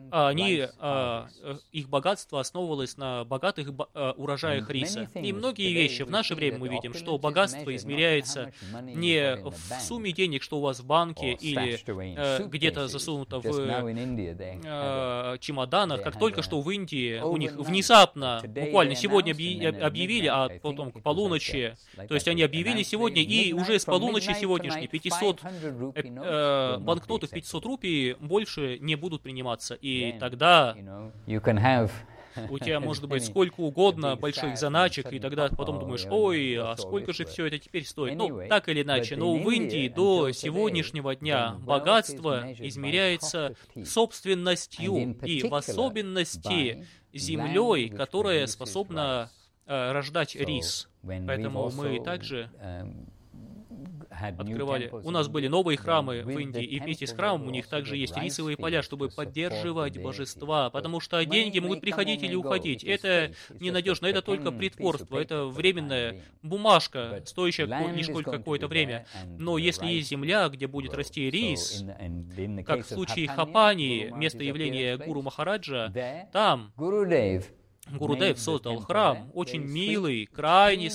их богатство основывалось на богатых урожаях риса. И многие вещи в наше время мы видим, что богатство измеряется не в сумме денег, что у вас в банке или где-то засунуто в чемоданах, как только что в Индии у них внезапно, буквально сегодня объявили, а потом к полуночи, то есть они объявили сегодня, и уже с полуночи сегодняшней 500 банкнотов 500 рупий больше не будут приниматься. И тогда у тебя может быть сколько угодно больших заначек, и тогда потом думаешь, ой, а сколько же все это теперь стоит? Ну, так или иначе, но в Индии до сегодняшнего дня богатство измеряется собственностью и в особенности землей, которая способна рождать рис. Поэтому мы также открывали. У нас были новые храмы в Индии, и вместе с храмом у них также есть рисовые поля, чтобы поддерживать божества, потому что деньги могут приходить или уходить. Это ненадежно, это только притворство, это временная бумажка, стоящая лишь какое-то время. Но если есть земля, где будет расти рис, как в случае Хапани, место явления Гуру Махараджа, там Гурудев создал храм, очень милый, крайне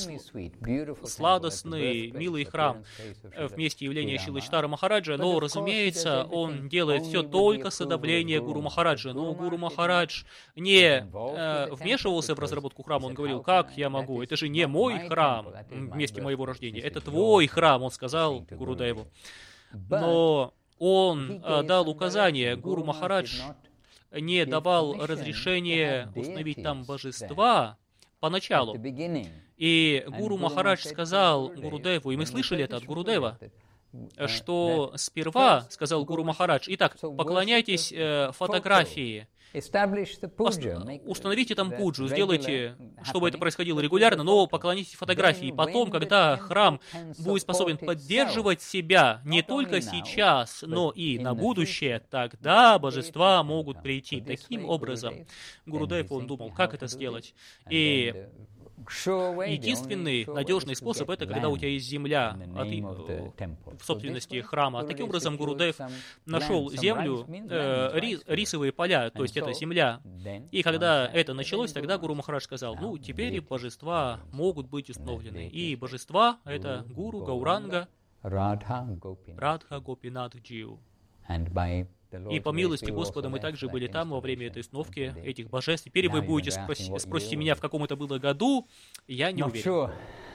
сладостный, милый храм в месте явления Шилачитара Махараджа, но, разумеется, он делает все только с одобрения Гуру Махараджа. Но Гуру Махарадж не вмешивался в разработку храма, он говорил, как я могу, это же не мой храм в месте моего рождения, это твой храм, он сказал Гурудеву. Но он дал указание, Гуру Махарадж не давал разрешения установить там божества поначалу. И Гуру Махарадж сказал Гурудеву, и мы слышали это от Гурудева, что сперва, сказал Гуру Махарадж, итак, поклоняйтесь фотографии, установите там пуджу, сделайте, чтобы это происходило регулярно, но поклонитесь фотографии. И потом, когда храм будет способен поддерживать себя не только сейчас, но и на будущее, тогда божества могут прийти. Таким образом, Гурудев, он думал, как это сделать. И единственный надежный способ — это когда у тебя есть земля в собственности храма. Таким образом, Гурудев нашел землю, рисовые поля, то есть это земля. И когда это началось, тогда Гуру Махарадж сказал, ну, теперь божества могут быть установлены. И божества — это Гуру, Гауранга, Радха, Гопинат, Джиу. И по милости Господа мы также были там во время этой установки этих божеств. Теперь вы будете спросите меня, в каком это было году, я не уверен.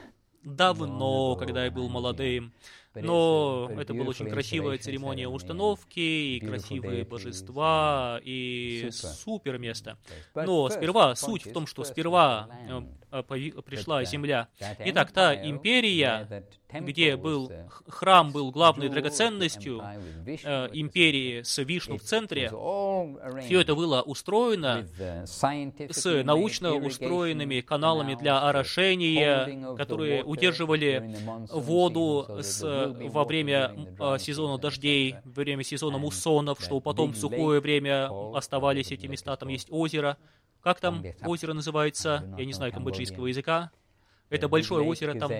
Давно, когда я был молодым. Но это была очень красивая церемония установки, и красивые божества, и супер место. Но сперва, суть в том, что сперва пришла земля. Итак, та империя, где храм был главной драгоценностью империи с Вишну в центре, все это было устроено с научно устроенными каналами для орошения, которые удерживали воду во время сезона дождей, во время сезона муссонов, чтобы потом в сухое время оставались эти места. Там есть озеро. Как там озеро называется? Я не знаю камбоджийского языка. Это большое озеро там.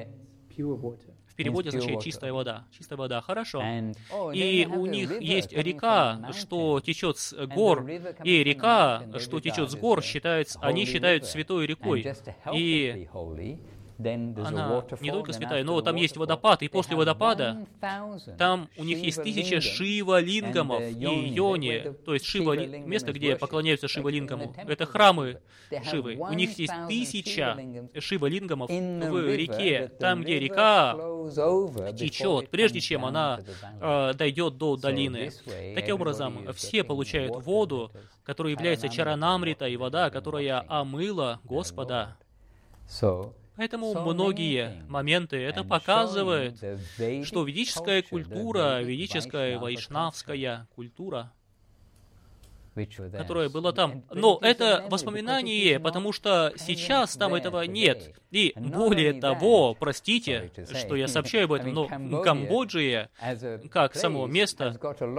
В переводе означает чистая вода. Чистая вода, хорошо. И у них есть река, что течет с гор, и река, что течет с гор, они считают святой рекой. И она не только святая, но там есть водопад, и после водопада там у них есть 1000 шива-лингамов и йони, то есть место, где поклоняются шива-лингаму. Это храмы Шивы. У них есть 1000 шива-лингамов в реке, там, где река течет, прежде чем она дойдет до долины. Таким образом, все получают воду, которая является чаранамрита, и вода, которая омыла Господа. Поэтому многие моменты это показывают, что ведическая культура, ведическая вайшнавская культура, которая была там. Но это воспоминание, потому что сейчас там этого нет. И более того, простите, что я сообщаю об этом, но Камбоджа, как само место,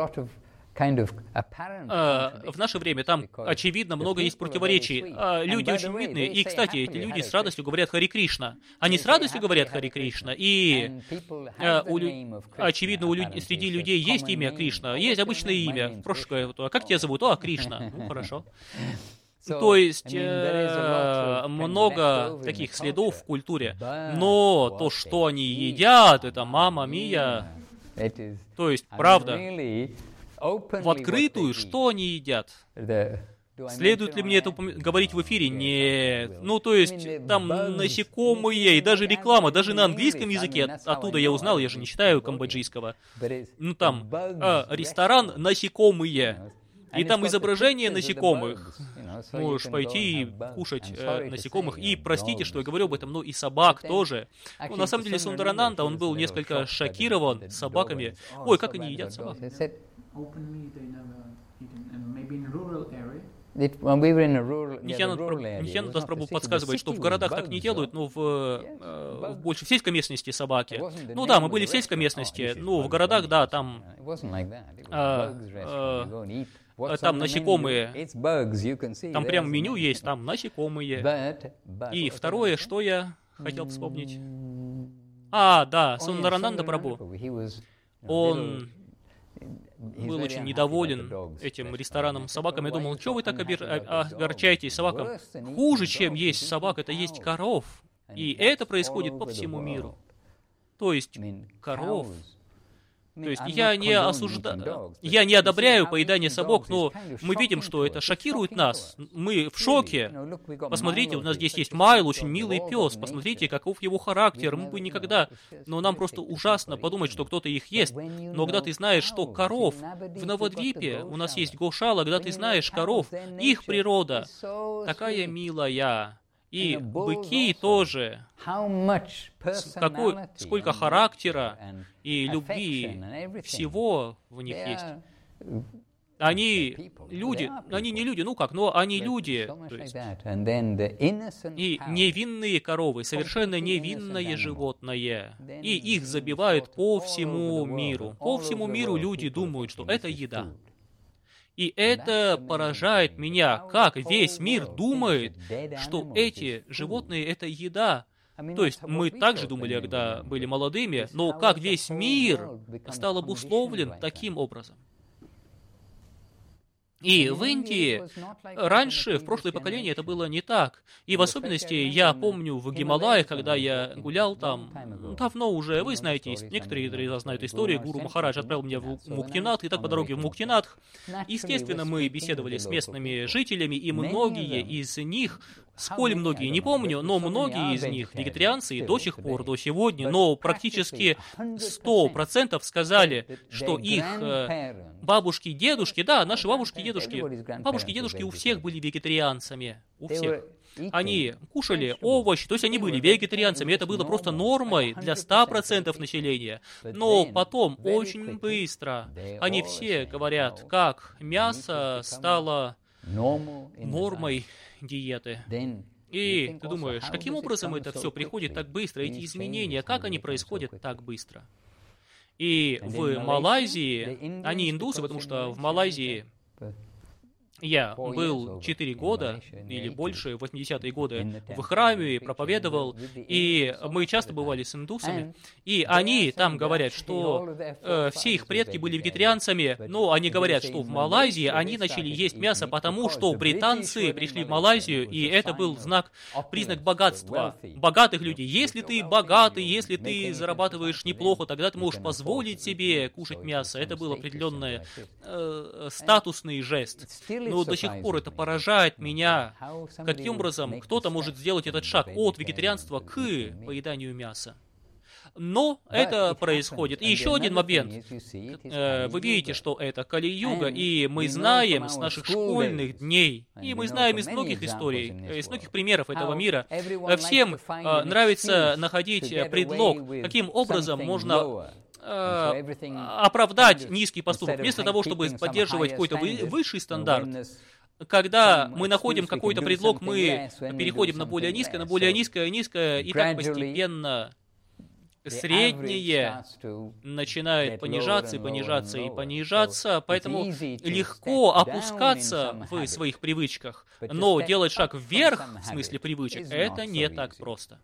в наше время там, очевидно, много есть противоречий. Люди очень видные. И, кстати, эти люди с радостью говорят Хари Кришна. Они с радостью говорят Хари Кришна. И, очевидно, среди людей есть имя Кришна. Есть обычное имя. Прошлое. А как тебя зовут? Кришна. Ну, хорошо. То есть много таких следов в культуре. Но то, что они едят, это мама мия. То есть, правда, в открытую, что они едят? Следует ли мне это говорить в эфире? Нет. Ну, то есть, там насекомые, и даже реклама, даже на английском языке, оттуда я узнал, я же не читаю камбоджийского. Ну, там, ресторан «Насекомые». И там изображение насекомых. Можешь пойти и кушать насекомых. И простите, что я говорю об этом, но и собак тоже. Ну, на самом деле, Сундарананда, он был несколько шокирован собаками. Ой, как они едят собак. Нитьянанда нас Прабху подсказывает, что в городах так не делают, но больше в сельской местности собаки. Ну да, мы были в сельской местности, но в городах, да, там насекомые. Там прям меню есть, там насекомые. И второе, что я хотел вспомнить. Да, Сундарананда Прабху. Он был очень недоволен этим рестораном с собаками. Я думал, что вы так огорчаетесь собакам? Хуже, чем есть собак, это есть коров. И это происходит по всему миру. То есть коров. То есть я не осуждаю, я не одобряю поедание собак, но мы видим, что это шокирует нас. Мы в шоке. Посмотрите, у нас здесь есть Майл, очень милый пес. Посмотрите, каков его характер. Мы бы никогда... Но нам просто ужасно подумать, что кто-то их ест. Но когда ты знаешь, что коров в Навадвипе, у нас есть Гошала, когда ты знаешь коров, их природа такая милая. И быки тоже. Сколько характера и любви, всего в них есть. Они люди, они не люди, но они люди. И невинные коровы, совершенно невинное животное. И их забивают по всему миру. По всему миру люди думают, что это еда. И это поражает меня, как весь мир думает, что эти животные — это еда. То есть мы также думали, когда были молодыми, но как весь мир стал обусловлен таким образом. И в Индии раньше, в прошлое поколение, это было не так. И в особенности, я помню, в Гималаях, когда я гулял там, давно уже, вы знаете, некоторые из вас знают историю, Гуру Махарадж отправил меня в Муктинатх, и так по дороге в Муктинатх, естественно, мы беседовали с местными жителями, и многие из них, сколь многие, не помню, но многие из них вегетарианцы и до сих пор, до сегодня, но практически 100% сказали, что их бабушки и дедушки, да, наши бабушки и дедушки у всех были вегетарианцами, у всех. Они кушали овощи, то есть они были вегетарианцами, это было просто нормой для 100% населения. Но потом, очень быстро, они все говорят, как мясо стало нормой диеты. И ты думаешь, каким образом это все приходит так быстро, эти изменения, как они происходят так быстро? И в Малайзии, они индусы, потому что в Малайзии я был 4 года или больше, в 80-е годы, в храме, проповедовал, и мы часто бывали с индусами, и они там говорят, что все их предки были вегетарианцами, но они говорят, что в Малайзии они начали есть мясо, потому что британцы пришли в Малайзию, и это был признак богатства, богатых людей. Если ты богатый, если ты зарабатываешь неплохо, тогда ты можешь позволить себе кушать мясо. Это был определенный статусный жест. Но до сих пор это поражает меня, каким образом кто-то может сделать этот шаг от вегетарианства к поеданию мяса. Но это происходит. И еще один момент. Вы видите, что это Кали-юга, и мы знаем с наших школьных дней, и мы знаем из многих историй, из многих примеров этого мира. Всем нравится находить предлог, каким образом можно оправдать низкий поступок, вместо того, чтобы поддерживать какой-то высший стандарт. Когда мы находим какой-то предлог, мы переходим на более низкое, и так постепенно среднее начинает понижаться, поэтому легко опускаться в своих привычках, но делать шаг вверх, в смысле привычек, это не так просто.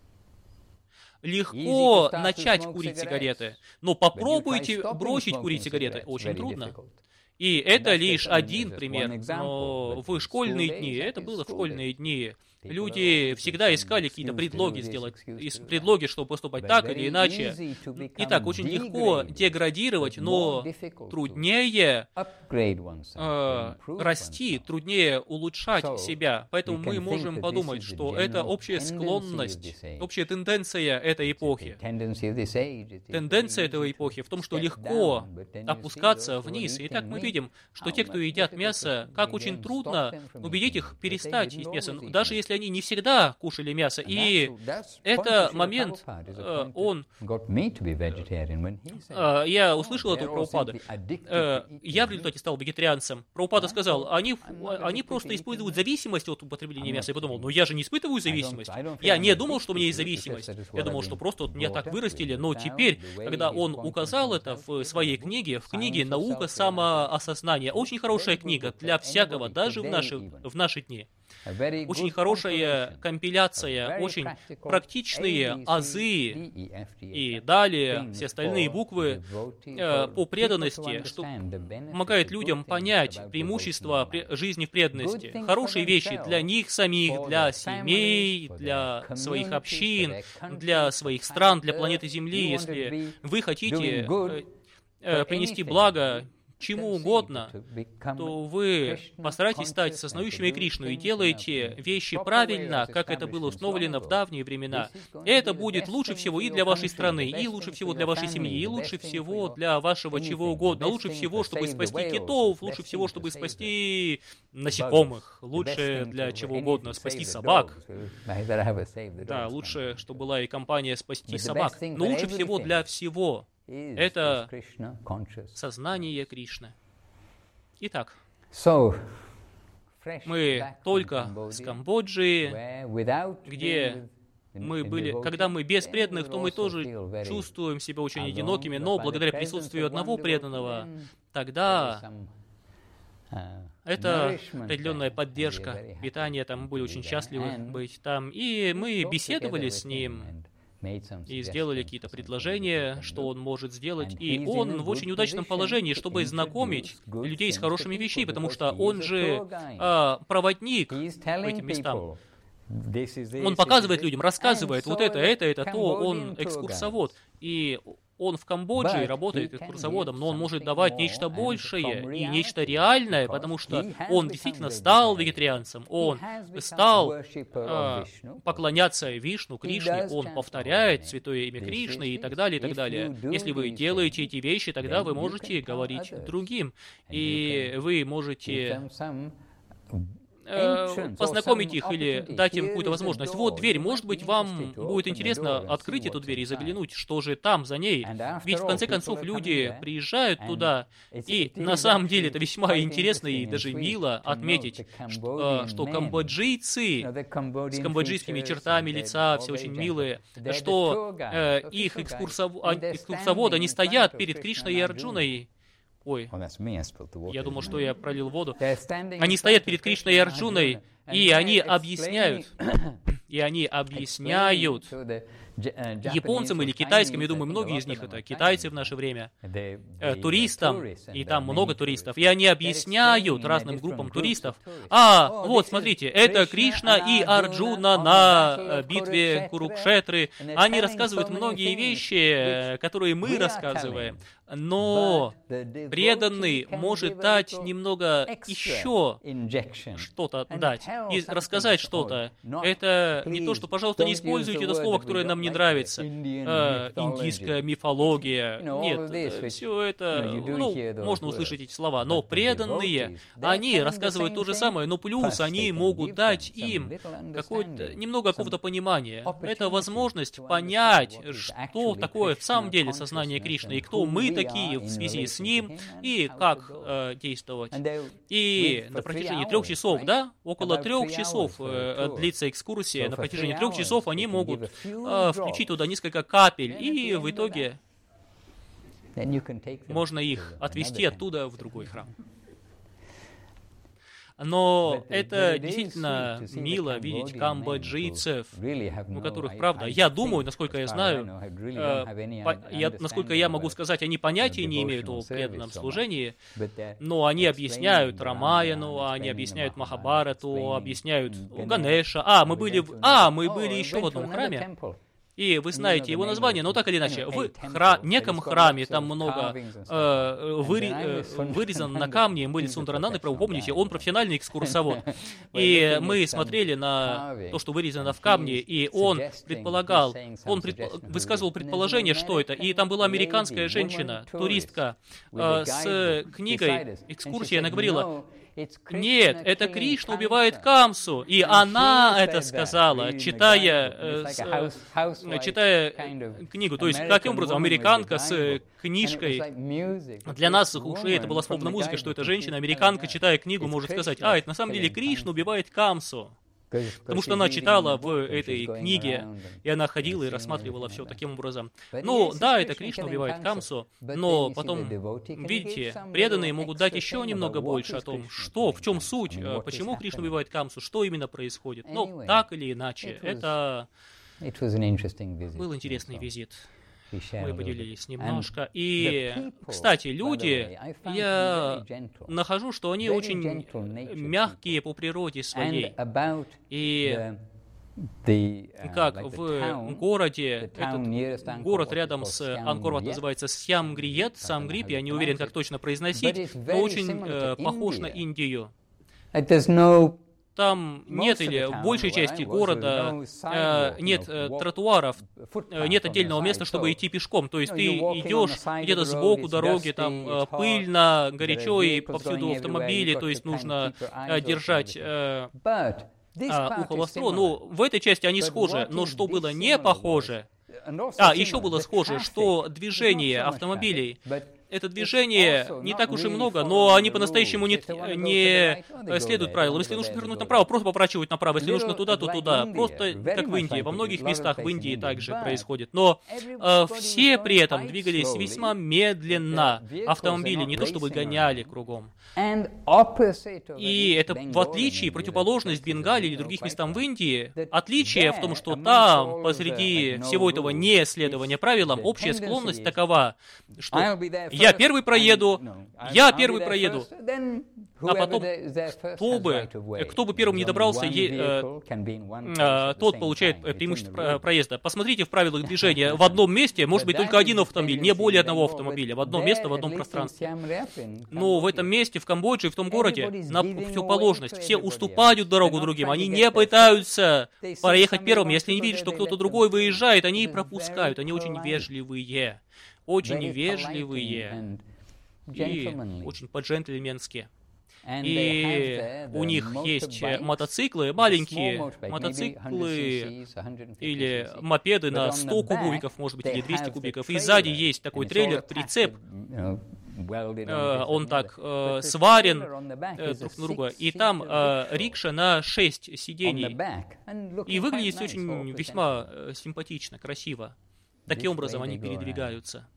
Легко начать курить сигареты, но попробуйте бросить курить сигареты, очень трудно. И это лишь один пример, но в школьные дни, это было в школьные дни, Люди всегда искали какие-то предлоги сделать, предлоги, чтобы поступать так или иначе. Итак, очень легко деградировать, но труднее расти, труднее улучшать себя. Поэтому мы можем подумать, что это общая склонность, общая тенденция этой эпохи. Тенденция этой эпохи в том, что легко опускаться вниз. Итак, мы видим, что те, кто едят мясо, как очень трудно убедить их перестать есть мясо, даже если они не всегда кушали мясо. И это момент, я услышал это у Прабхупады. Я в результате стал вегетарианцем. Прабхупада сказал, они просто испытывают зависимость от употребления мяса. Я подумал, но я же не испытываю зависимость. Я не думал, что у меня есть зависимость. Я думал, что просто меня так вырастили. Но теперь, когда он указал это в своей книге, в книге «Наука самоосознания», очень хорошая книга для всякого, даже в наши дни. Очень хорошая компиляция, очень практичные азы и далее все остальные буквы по преданности, что помогает людям понять преимущества жизни в преданности. Хорошие вещи для них самих, для семей, для своих общин, для своих стран, для планеты Земли. Если вы хотите принести благо чему угодно, то вы постарайтесь стать сознающими Кришну и делаете вещи правильно, как это было установлено в давние времена. Это будет лучше всего и для вашей страны, и лучше всего для вашей семьи, и лучше всего для вашего чего угодно. Лучше всего, чтобы спасти китов, лучше всего, чтобы спасти насекомых, лучше для чего угодно, спасти собак. Да, лучше, чтобы была и компания спасти собак. Но лучше всего для всего. Это сознание Кришны. Итак, мы только с Камбоджи, где мы были, когда мы без преданных, то мы тоже чувствуем себя очень одинокими, но благодаря присутствию одного преданного, тогда это определенная поддержка, питание, там мы были очень счастливы быть там, и мы беседовали с ним, и сделали какие-то предложения, что он может сделать. И он в очень удачном положении, чтобы знакомить людей с хорошими вещами, потому что он же проводник по этим местам. Он показывает людям, рассказывает вот это, то, он экскурсовод. И он в Камбодже работает экскурсоводом, но он может давать нечто большее и нечто реальное, потому что он действительно стал вегетарианцем, он стал поклоняться Вишну, Кришне, он повторяет святое имя Кришны и так далее, и так далее. Если вы делаете эти вещи, тогда вы можете говорить другим, и вы можете познакомить их или дать им какую-то возможность. Вот дверь, может быть, вам будет интересно открыть эту дверь и заглянуть, что же там за ней. Ведь, в конце концов, люди приезжают туда, и на самом деле это весьма интересно и даже мило отметить, что камбоджийцы с камбоджийскими чертами лица, все очень милые, что их экскурсоводы, они стоят перед Кришной и Арджуной. Ой, я думал, что я пролил воду. Они стоят перед Кришной и Арджуной, и они объясняют японцам или китайским, я думаю, многие из них это китайцы в наше время, туристам, и там много туристов, и они объясняют разным группам туристов, вот, смотрите, это Кришна и Арджуна на битве Курукшетры. Они рассказывают многие вещи, которые мы рассказываем, но преданный может дать немного еще что-то дать и рассказать что-то. Это не то, что, пожалуйста, не используйте это слово, которое нам не нравится. Индийская мифология. Нет, все это, можно услышать эти слова, но преданные, они рассказывают то же самое, но плюс они могут дать им немного какого-то понимания. Это возможность понять, что такое в самом деле сознание Кришны, и кто мы такие в связи с ним, и как действовать. И на протяжении 3 часов, около 3 часов длится экскурсия, на протяжении 3 часов они могут включить туда несколько капель, и в итоге можно их отвезти оттуда в другой храм. Но это действительно мило видеть камбоджийцев, у которых, правда, я думаю, насколько я знаю, насколько я могу сказать, они понятия не имеют о преданном служении, но они объясняют Рамаяну, они объясняют Махабарату, объясняют Ганеша. Мы были еще в одном храме. И вы знаете его название, но так или иначе, в неком храме там много вырезано на камне Мыли Сундарананды, помните, он профессиональный экскурсовод. И мы смотрели на то, что вырезано в камне, и он высказывал предположение, что это. И там была американская женщина, туристка, с книгой экскурсии, она говорила: нет, это Кришна убивает Камсу. И она это сказала, читая книгу. То есть, каким образом, американка с книжкой. Для нас уже это была словно музыка, что эта женщина, американка, читая книгу, может сказать: это на самом деле Кришна убивает Камсу. Потому что она читала в этой книге, и она ходила и рассматривала все таким образом. Ну, да, это Кришна убивает Камсу, но потом, видите, преданные могут дать еще немного больше о том, в чем суть, почему Кришна убивает Камсу, что именно происходит. Ну, так или иначе, это был интересный визит. Мы поделились немножко. И, кстати, люди, я нахожу, что они очень мягкие по природе своей. И как в городе, этот город рядом с Ангкор-Ват называется Сиамгриет, Самгрип, я не уверен, как точно произносить, но очень похож на Индию. Там нет, или в большей части города нет тротуаров, нет отдельного места, чтобы идти пешком. То есть ты идешь где-то сбоку дороги, там пыльно, горячо, и повсюду автомобили, то есть нужно держать ухо востро. Ну, в этой части они схожи, но что было не похоже, еще было схоже, что движение автомобилей, это движение не так уж и много, но они по-настоящему не следуют правилам. Если нужно повернуть направо, просто поворачивают направо. Если нужно туда, то туда. Просто как в Индии. Во многих местах в Индии также происходит. Но все при этом двигались весьма медленно. Автомобили не то чтобы гоняли кругом. И это в отличие, противоположность Бенгалии или других местам в Индии, отличие в том, что там, посреди всего этого неследования правилам, общая склонность такова, что я первый проеду, а потом, кто бы первым не добрался, тот получает преимущество проезда. Посмотрите в правилах движения, в одном месте может быть только один автомобиль, не более одного автомобиля, в одном месте, в одном пространстве. Но в этом месте, в Камбодже, в том городе, на противоположность, все уступают дорогу другим, они не пытаются проехать первым, если не видят, что кто-то другой выезжает, они пропускают, они очень вежливые. Очень вежливые и очень по-джентльменски. И у них есть мотоциклы, маленькие мотоциклы или мопеды на 100 кубиков, может быть, или 200 кубиков. И сзади есть такой трейлер, прицеп. Он так сварен друг на друга. И там рикша на 6 сидений. И выглядит очень весьма симпатично, красиво. Таким образом они передвигаются.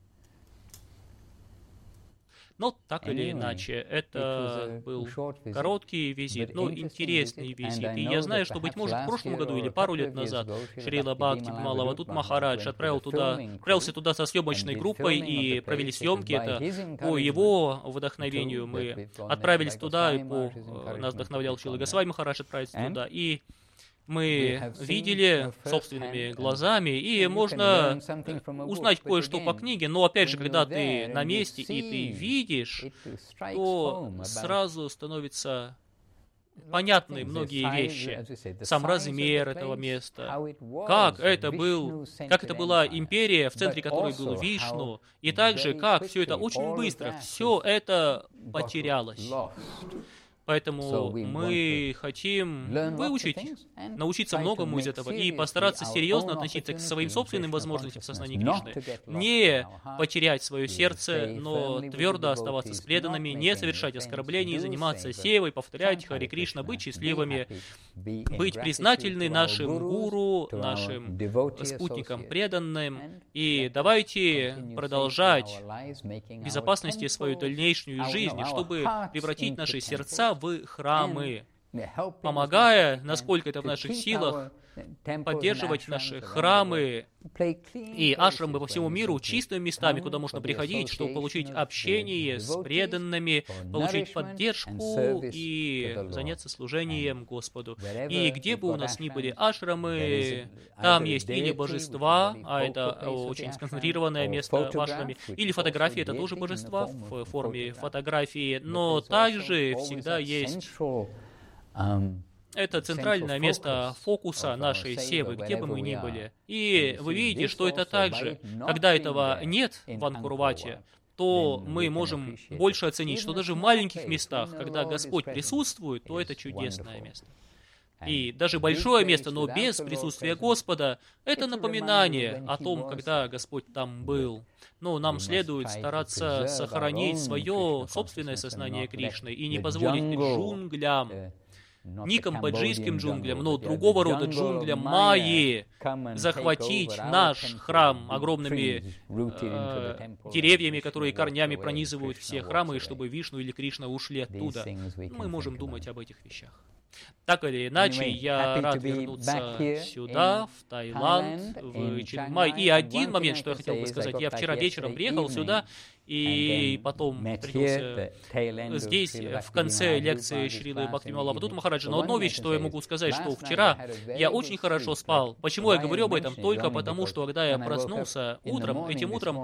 Но так или иначе, это был короткий визит, но интересный визит. И я знаю, что, быть может, в прошлом году или пару лет назад Шрила Бхакти Малаватут Махарадж отправился туда со съемочной группой и провели съемки. Это по его вдохновению мы отправились туда, и нас вдохновлял Шрила Госвами Махарадж отправиться туда. И мы видели собственными глазами, и можно узнать кое-что по книге, но опять же, когда ты на месте и ты видишь, то сразу становятся понятны многие вещи. Сам размер этого места, как это была империя, в центре которой был Вишну, и также, как все это очень быстро, все это потерялось. Поэтому мы хотим выучить, научиться многому из этого и постараться серьезно относиться к своим собственным возможностям в сознании Кришны. Не потерять свое сердце, но твердо оставаться с преданными, не совершать оскорблений, заниматься севой, повторять Харе Кришна, быть счастливыми, быть признательны нашим гуру, нашим спутникам преданным. И давайте продолжать в безопасности свою дальнейшую жизнь, чтобы превратить наши сердца в храмы, помогая, насколько это в наших силах, поддерживать наши храмы и ашрамы по всему миру чистыми местами, куда можно приходить, чтобы получить общение с преданными, получить поддержку и заняться служением Господу. И где бы у нас ни были ашрамы, там есть или божества, а это очень сконцентрированное место в ашраме, или фотографии, это тоже божества в форме фотографии, но также всегда есть... Это центральное место фокуса нашей севы, где бы мы ни были. И вы видите, что это также, когда этого нет в Ангкор-Вате, то мы можем больше оценить, что даже в маленьких местах, когда Господь присутствует, то это чудесное место. И даже большое место, но без присутствия Господа, это напоминание о том, когда Господь там был. Но нам следует стараться сохранить свое собственное сознание Кришны и не позволить джунглям, не камбоджийским джунглям, но другого рода джунглям Майи захватить наш храм огромными деревьями, которые корнями пронизывают все храмы, и чтобы Вишну или Кришна ушли оттуда. Мы можем думать об этих вещах. Так или иначе, я рад вернуться сюда, в Таиланд, в Чингмай. И один момент, что я хотел бы сказать. Я вчера вечером приехал сюда, и потом встретился здесь, в конце лекции Шрилы Бхактивинода Авадута Махараджа. Но одну вещь, что я могу сказать, что вчера я очень хорошо спал. Почему я говорю об этом? Только потому, что когда я проснулся этим утром,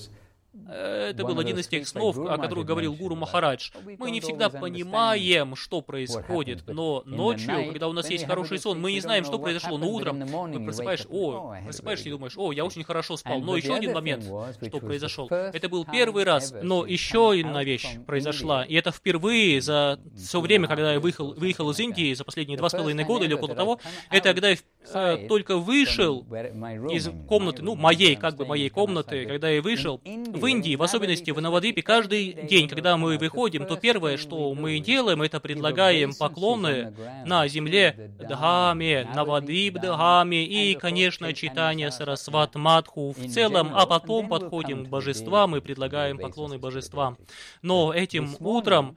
это был один из тех снов, о которых говорил Гуру Махарадж. Мы не всегда понимаем, что происходит, но ночью, когда у нас есть хороший сон, мы не знаем, что произошло, но утром мы просыпаешься и думаешь, я очень хорошо спал. Но еще один момент, что произошел, это был первый раз, но еще одна вещь произошла, и это впервые за все время, когда я выехал из Индии, за последние 2,5 года или около того, это когда я только вышел из комнаты, моей комнаты, когда я вышел, в Индии, в особенности в Навадвипе, каждый день, когда мы выходим, то первое, что мы делаем, это предлагаем поклоны на земле Дхаме, Навадвип Дхаме и, конечно, читание Сарасват Мадху в целом, а потом подходим к божествам и предлагаем поклоны божествам. Но этим утром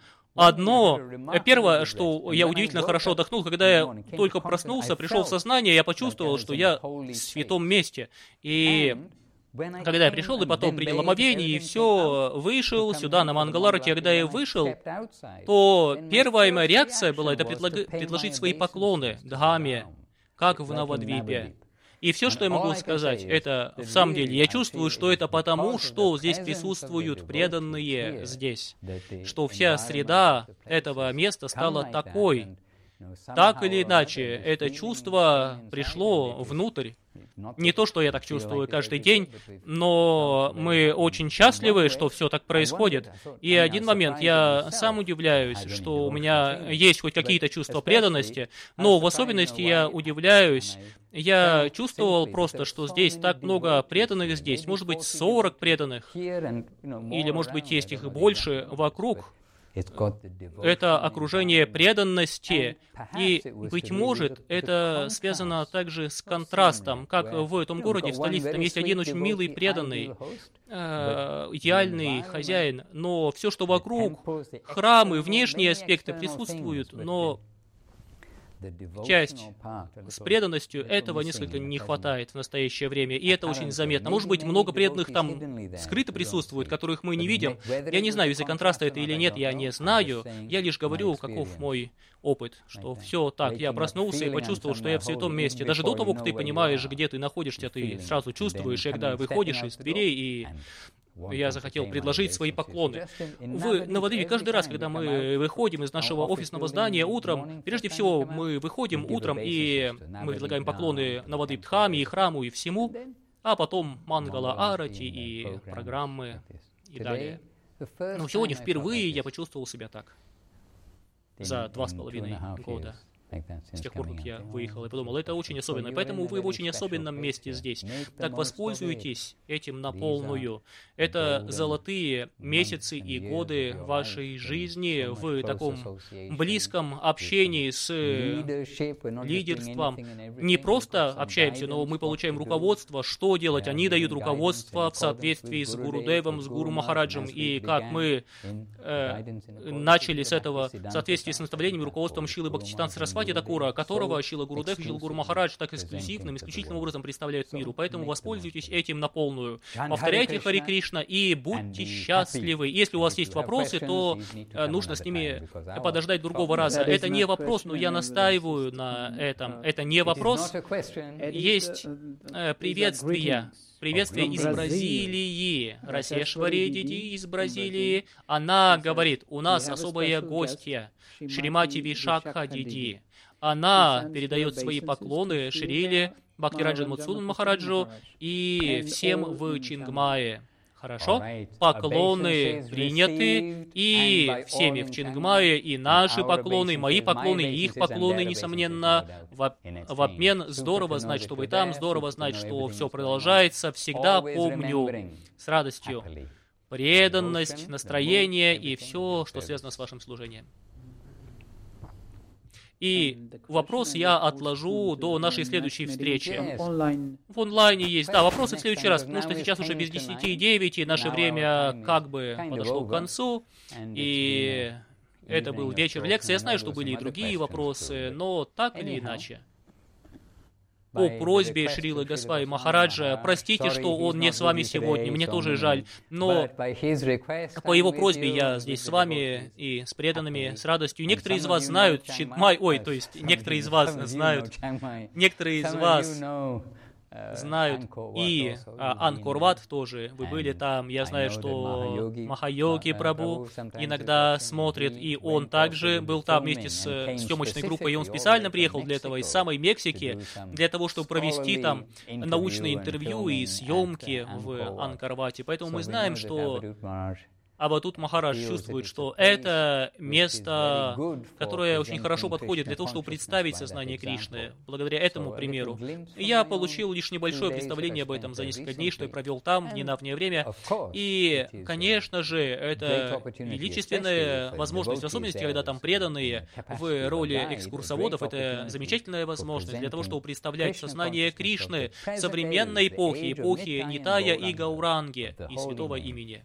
первое, что я удивительно хорошо отдохнул, когда я только проснулся, пришел в сознание, я почувствовал, что я в святом месте. И когда я пришел и потом принял омовение, и все, вышел сюда на Мангаларати, когда я вышел, то первая моя реакция была это предложить свои поклоны Дхаме, как в Навадвипе. И все, что я могу сказать, это, в самом деле, я чувствую, что это потому, что здесь присутствуют преданные здесь, что вся среда этого места стала такой. Так или иначе, это чувство пришло внутрь. Не то, что я так чувствую каждый день, но мы очень счастливы, что все так происходит. И один момент, я сам удивляюсь, что у меня есть хоть какие-то чувства преданности, но в особенности я удивляюсь, я чувствовал просто, что здесь так много преданных здесь, может быть 40 преданных, или может быть есть их больше вокруг. Это окружение преданности, и, быть может, это связано также с контрастом, как в этом городе, в столице, там есть один очень милый, преданный, идеальный хозяин, но все, что вокруг, храмы, внешние аспекты присутствуют, но часть с преданностью, этого несколько не хватает в настоящее время, и это очень заметно. Может быть, много преданных там скрыто присутствует, которых мы не видим. Я не знаю, из-за контраста это или нет, я не знаю. Я лишь говорю, каков мой опыт, что все так, я проснулся и почувствовал, что я в святом месте. Даже до того, как ты понимаешь, где ты находишься, ты сразу чувствуешь, и когда выходишь из дверей, и я захотел предложить свои поклоны. В Навадвипе каждый раз, когда мы выходим из нашего офисного здания утром, прежде всего мы выходим утром, и мы предлагаем поклоны Навадвип Дхаме и храму, и всему, а потом Мангала Арати и программы и далее. Но сегодня впервые я почувствовал себя так. За 2,5 года. с тех пор, как я выехал. Я подумал, это очень особенно, и поэтому вы в очень особенном месте здесь. Так воспользуйтесь этим на полную. Это золотые месяцы и годы вашей жизни в таком близком общении с лидерством. Не просто общаемся, но мы получаем руководство, что делать. Они дают руководство в соответствии с Гурудевом, с Гуру Махараджем. И как мы начали с этого в соответствии с наставлениями и руководством Шрилы Бхактисиданта Сарасвати Такура, которого Шрила Гурудев и Шрила Гуру Махарадж так исключительным образом представляют миру. Поэтому воспользуйтесь этим на полную. Повторяйте Хари Кришна и будьте счастливы. Если у вас есть вопросы, то нужно с ними подождать другого раза. Это не вопрос, но я настаиваю на этом. Это не вопрос. Есть приветствия. Приветствие из Бразилии. Расешвари Диди из Бразилии. Она говорит, у нас особая гостья, Шримати Вишакха Диди. Она передает свои поклоны Шриле Бхактираджан Мадхусудан Махараджу и всем в Чингмае. Хорошо? Поклоны приняты, и всеми в Чингмае, и наши поклоны, и мои поклоны, и их поклоны, несомненно, в обмен. Здорово знать, что вы там, здорово знать, что все продолжается. Всегда помню с радостью преданность, настроение и все, что связано с вашим служением. И вопрос я отложу до нашей следующей встречи. В онлайне есть. Да, вопросы в следующий раз, потому что сейчас уже без 10:09, и наше время как бы подошло к концу. И это был вечер лекции. Я знаю, что были и другие вопросы, но так или иначе. По просьбе Шрилы Госвами Махараджа, простите, что он не с вами сегодня, мне тоже жаль, но по его просьбе я здесь с вами и с преданными, с радостью. Некоторые из вас знают Чингмай, некоторые из вас знают, некоторые из вас знают и Анкор-Ват тоже, вы были там, я знаю, что Махайоги Прабhu иногда смотрит, и он также был там вместе с съемочной группой, и он специально приехал для этого из самой Мексики, для того, чтобы провести там научные интервью и съемки в Анкор-Вате, поэтому мы знаем, что Аватут Махарадж чувствует, что это место, которое очень хорошо подходит для того, чтобы представить сознание Кришны. Благодаря этому примеру. Я получил лишь небольшое представление об этом за несколько дней, что я провел там в недавнее время. И, конечно же, это величественная возможность, в особенности, когда там преданные в роли экскурсоводов, это замечательная возможность для того, чтобы представлять сознание Кришны современной эпохи, эпохи Нитая и Гауранги и святого имени.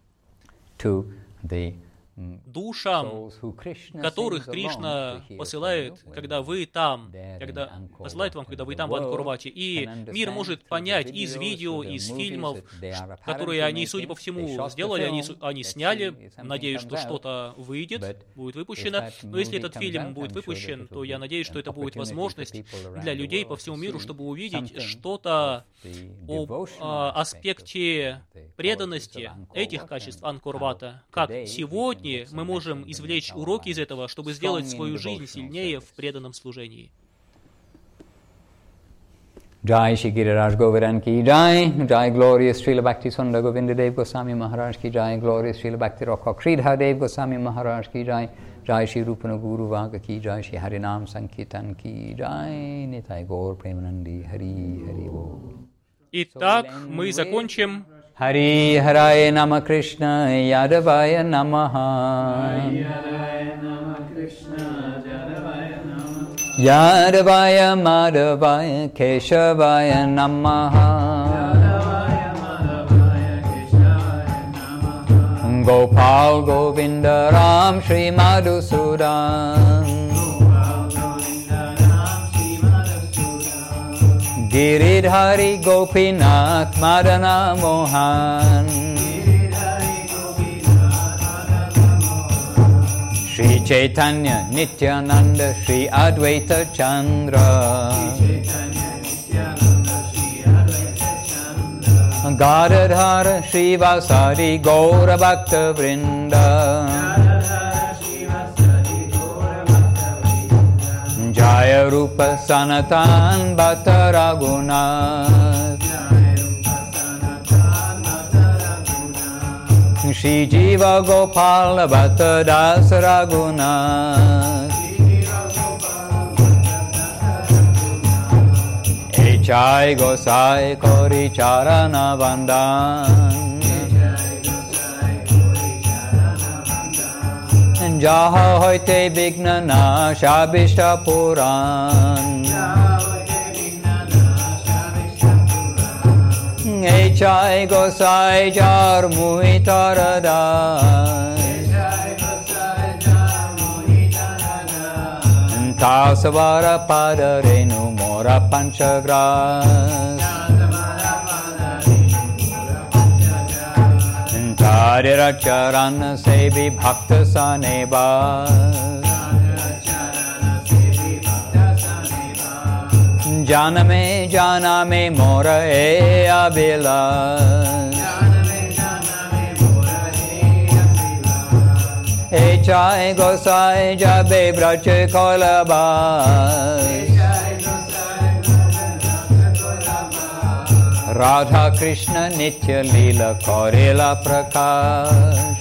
Душам, которых Кришна посылает, когда вы там, посылает вам, когда вы там в Анкор-Вате. И мир может понять из видео, из фильмов, которые они, судя по всему, сделали, они сняли. Надеюсь, что что-то выйдет, будет выпущено. Но если этот фильм будет выпущен, то я надеюсь, что это будет возможность для людей по всему миру, чтобы увидеть что-то об аспекте преданности этих качеств Анкор-Вата, как сегодня мы можем извлечь уроки из этого, чтобы сделать свою жизнь сильнее в преданном служении. Jai Shri Giriraj Govardhan ki Jai, Jai Glorious Srila Bhakti Sundar Govinda Dev Goswami Maharaj ki Jai, Glorious Srila Bhakti Rakha Sridhar Dev Goswami Maharaj ki Jai, Jai Shri Rupana Guru Vaga ki Jai, Shri Harinam Sankirtan ki Jai, Nitai Gaur Premanandi Hari Hari Bo. Итак, мы закончим. Hari Haraya Nama Krishna Yadavaya Namaha Yadavaya Madhavaya Keshavaya Namaha Gopal Govinda Ram Shri Madhusudan Giridhari Gopinath Madana Mohan Shri Chaitanya Nityananda Shri Advaita Chandra Gadadhara Shri Vasari Gaura Bhakta Vrinda Jaya Rupa Sanatan Bhatta Raghunath Shri Jiva Gopala Bhatta Das Raghunath Chai Gosai Kori Charana Vandan Jaha Hoite Vignana Shabishta Puran Chai Gosai Jar Muhitarada Tasavara Padarenu Mora Panchagras Tadira Charana Sevi Bhakta Saneba Janame Mora E Abila Chai Gosai Jabe Brache Kolabas Radha Krishna Nitya Leela Korela Prakash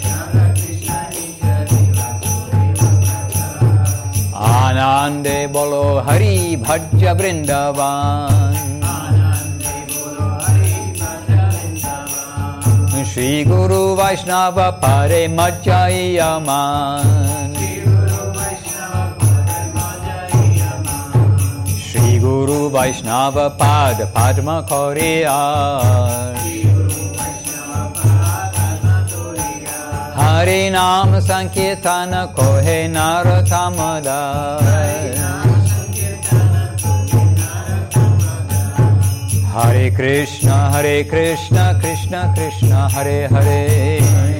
Anande Bolo Hari Bhajya Vrindavan Shri Guru Vaishnava Pare Majjayaman Shri Guru Vaishnava Pad Padma Koriyar Hari Nam Sankirtana Kohe Naratamada Hare Krishna, Krishna Krishna, Hare Hare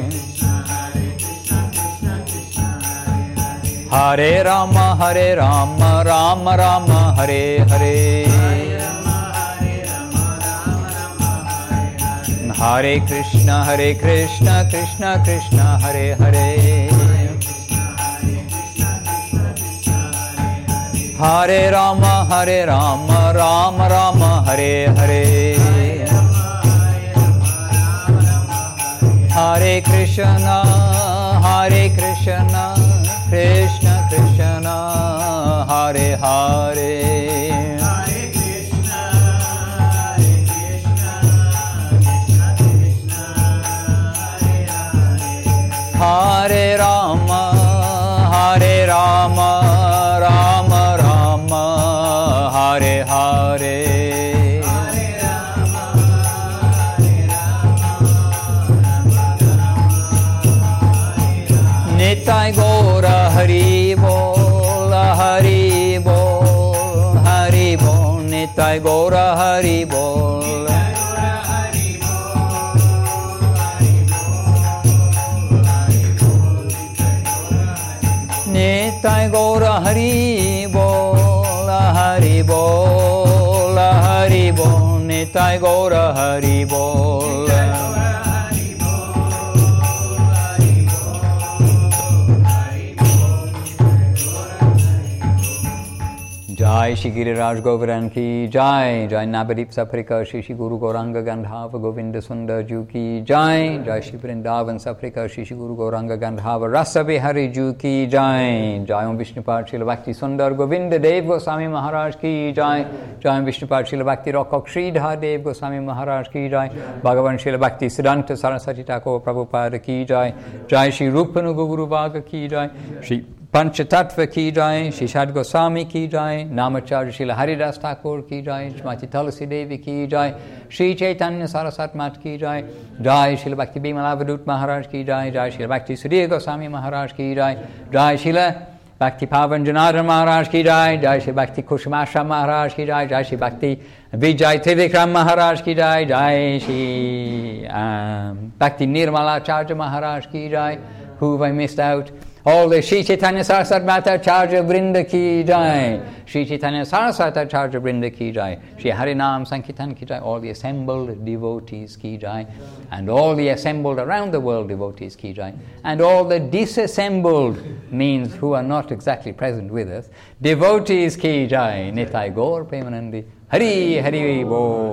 Hare Rama, Rama Rama, Hare Hare Hare Krishna, Krishna Krishna, Hare Hare Hare Rama, Rama Rama, Hare Hare Hare Krishna, Krishna Krishna, Hare Hare Hare Rama, Rama Rama, Hare Hare Nitai Gora Hari Bol, Hari Bol, Hari Bol, Nitai Gora Hari Bol Nitai Gora Hari Bol, Hari Bol, Hari Bol, Nitai Gora Hari Bol Jai Shri Giriraj Govardhan ki Jai, Jai Navadip Saprika Shri Guru Gauranga Gandhava Govinda Sundar Ju ki Jai, Jai Shri Vrindavan Saprika Shri Guru Gauranga Gandhava Rasa Bihari Ju ki Jai, Jai Om Vishnupad Srila Bhakti Sundar Govinda Dev Goswami Maharaj ki Jai, Jai Om Vishnupad Srila Bhakti Rockok Sridhar Dev Goswami Maharaj ki Jai, Bhagavan Srila Bhakti Siddhanta Saraswati Thakur Prabhupada ki Jai, Jai Shri Rupanuga Guru Bhaga ki Jai, Shri Panchatattva ki Jai, Shri Shad Goswami ki Jai, Namacharya Srila Haridas Thakur ki Jai, Shrimati Tulsi Devi ki Jai, Shri Chaitanya Saraswat Mat ki Jai, Jai Srila Bhakti Bimala Avadut Maharaj ki Jai, Jai Srila Bhakti Sudhir Goswami Maharaj ki Jai, Jai Srila Bhakti Pavan Janardhan Maharaj ki Jai, Jai Srila Bhakti Kushamashram Maharaj ki Jai, Jai Srila Bhakti Vijay Trivikram Maharaj ki Jai, Jai Sri Bhakti Nirmala Acharya Maharaj ki Jai, who have I missed out? All the Shri Chaitanya Saraswat Mata Acharya Vrinda ki Jai, Shri Chaitanya Saraswat Acharya Vrinda ki Jai, Shri Harinam Sankirtan ki Jai, all the assembled devotees ki Jai, and all the assembled around the world devotees ki Jai, and all the disassembled, means who are not exactly present with us, devotees ki Jai, Nitai Gaur Premanandi, Hari Hari Bo.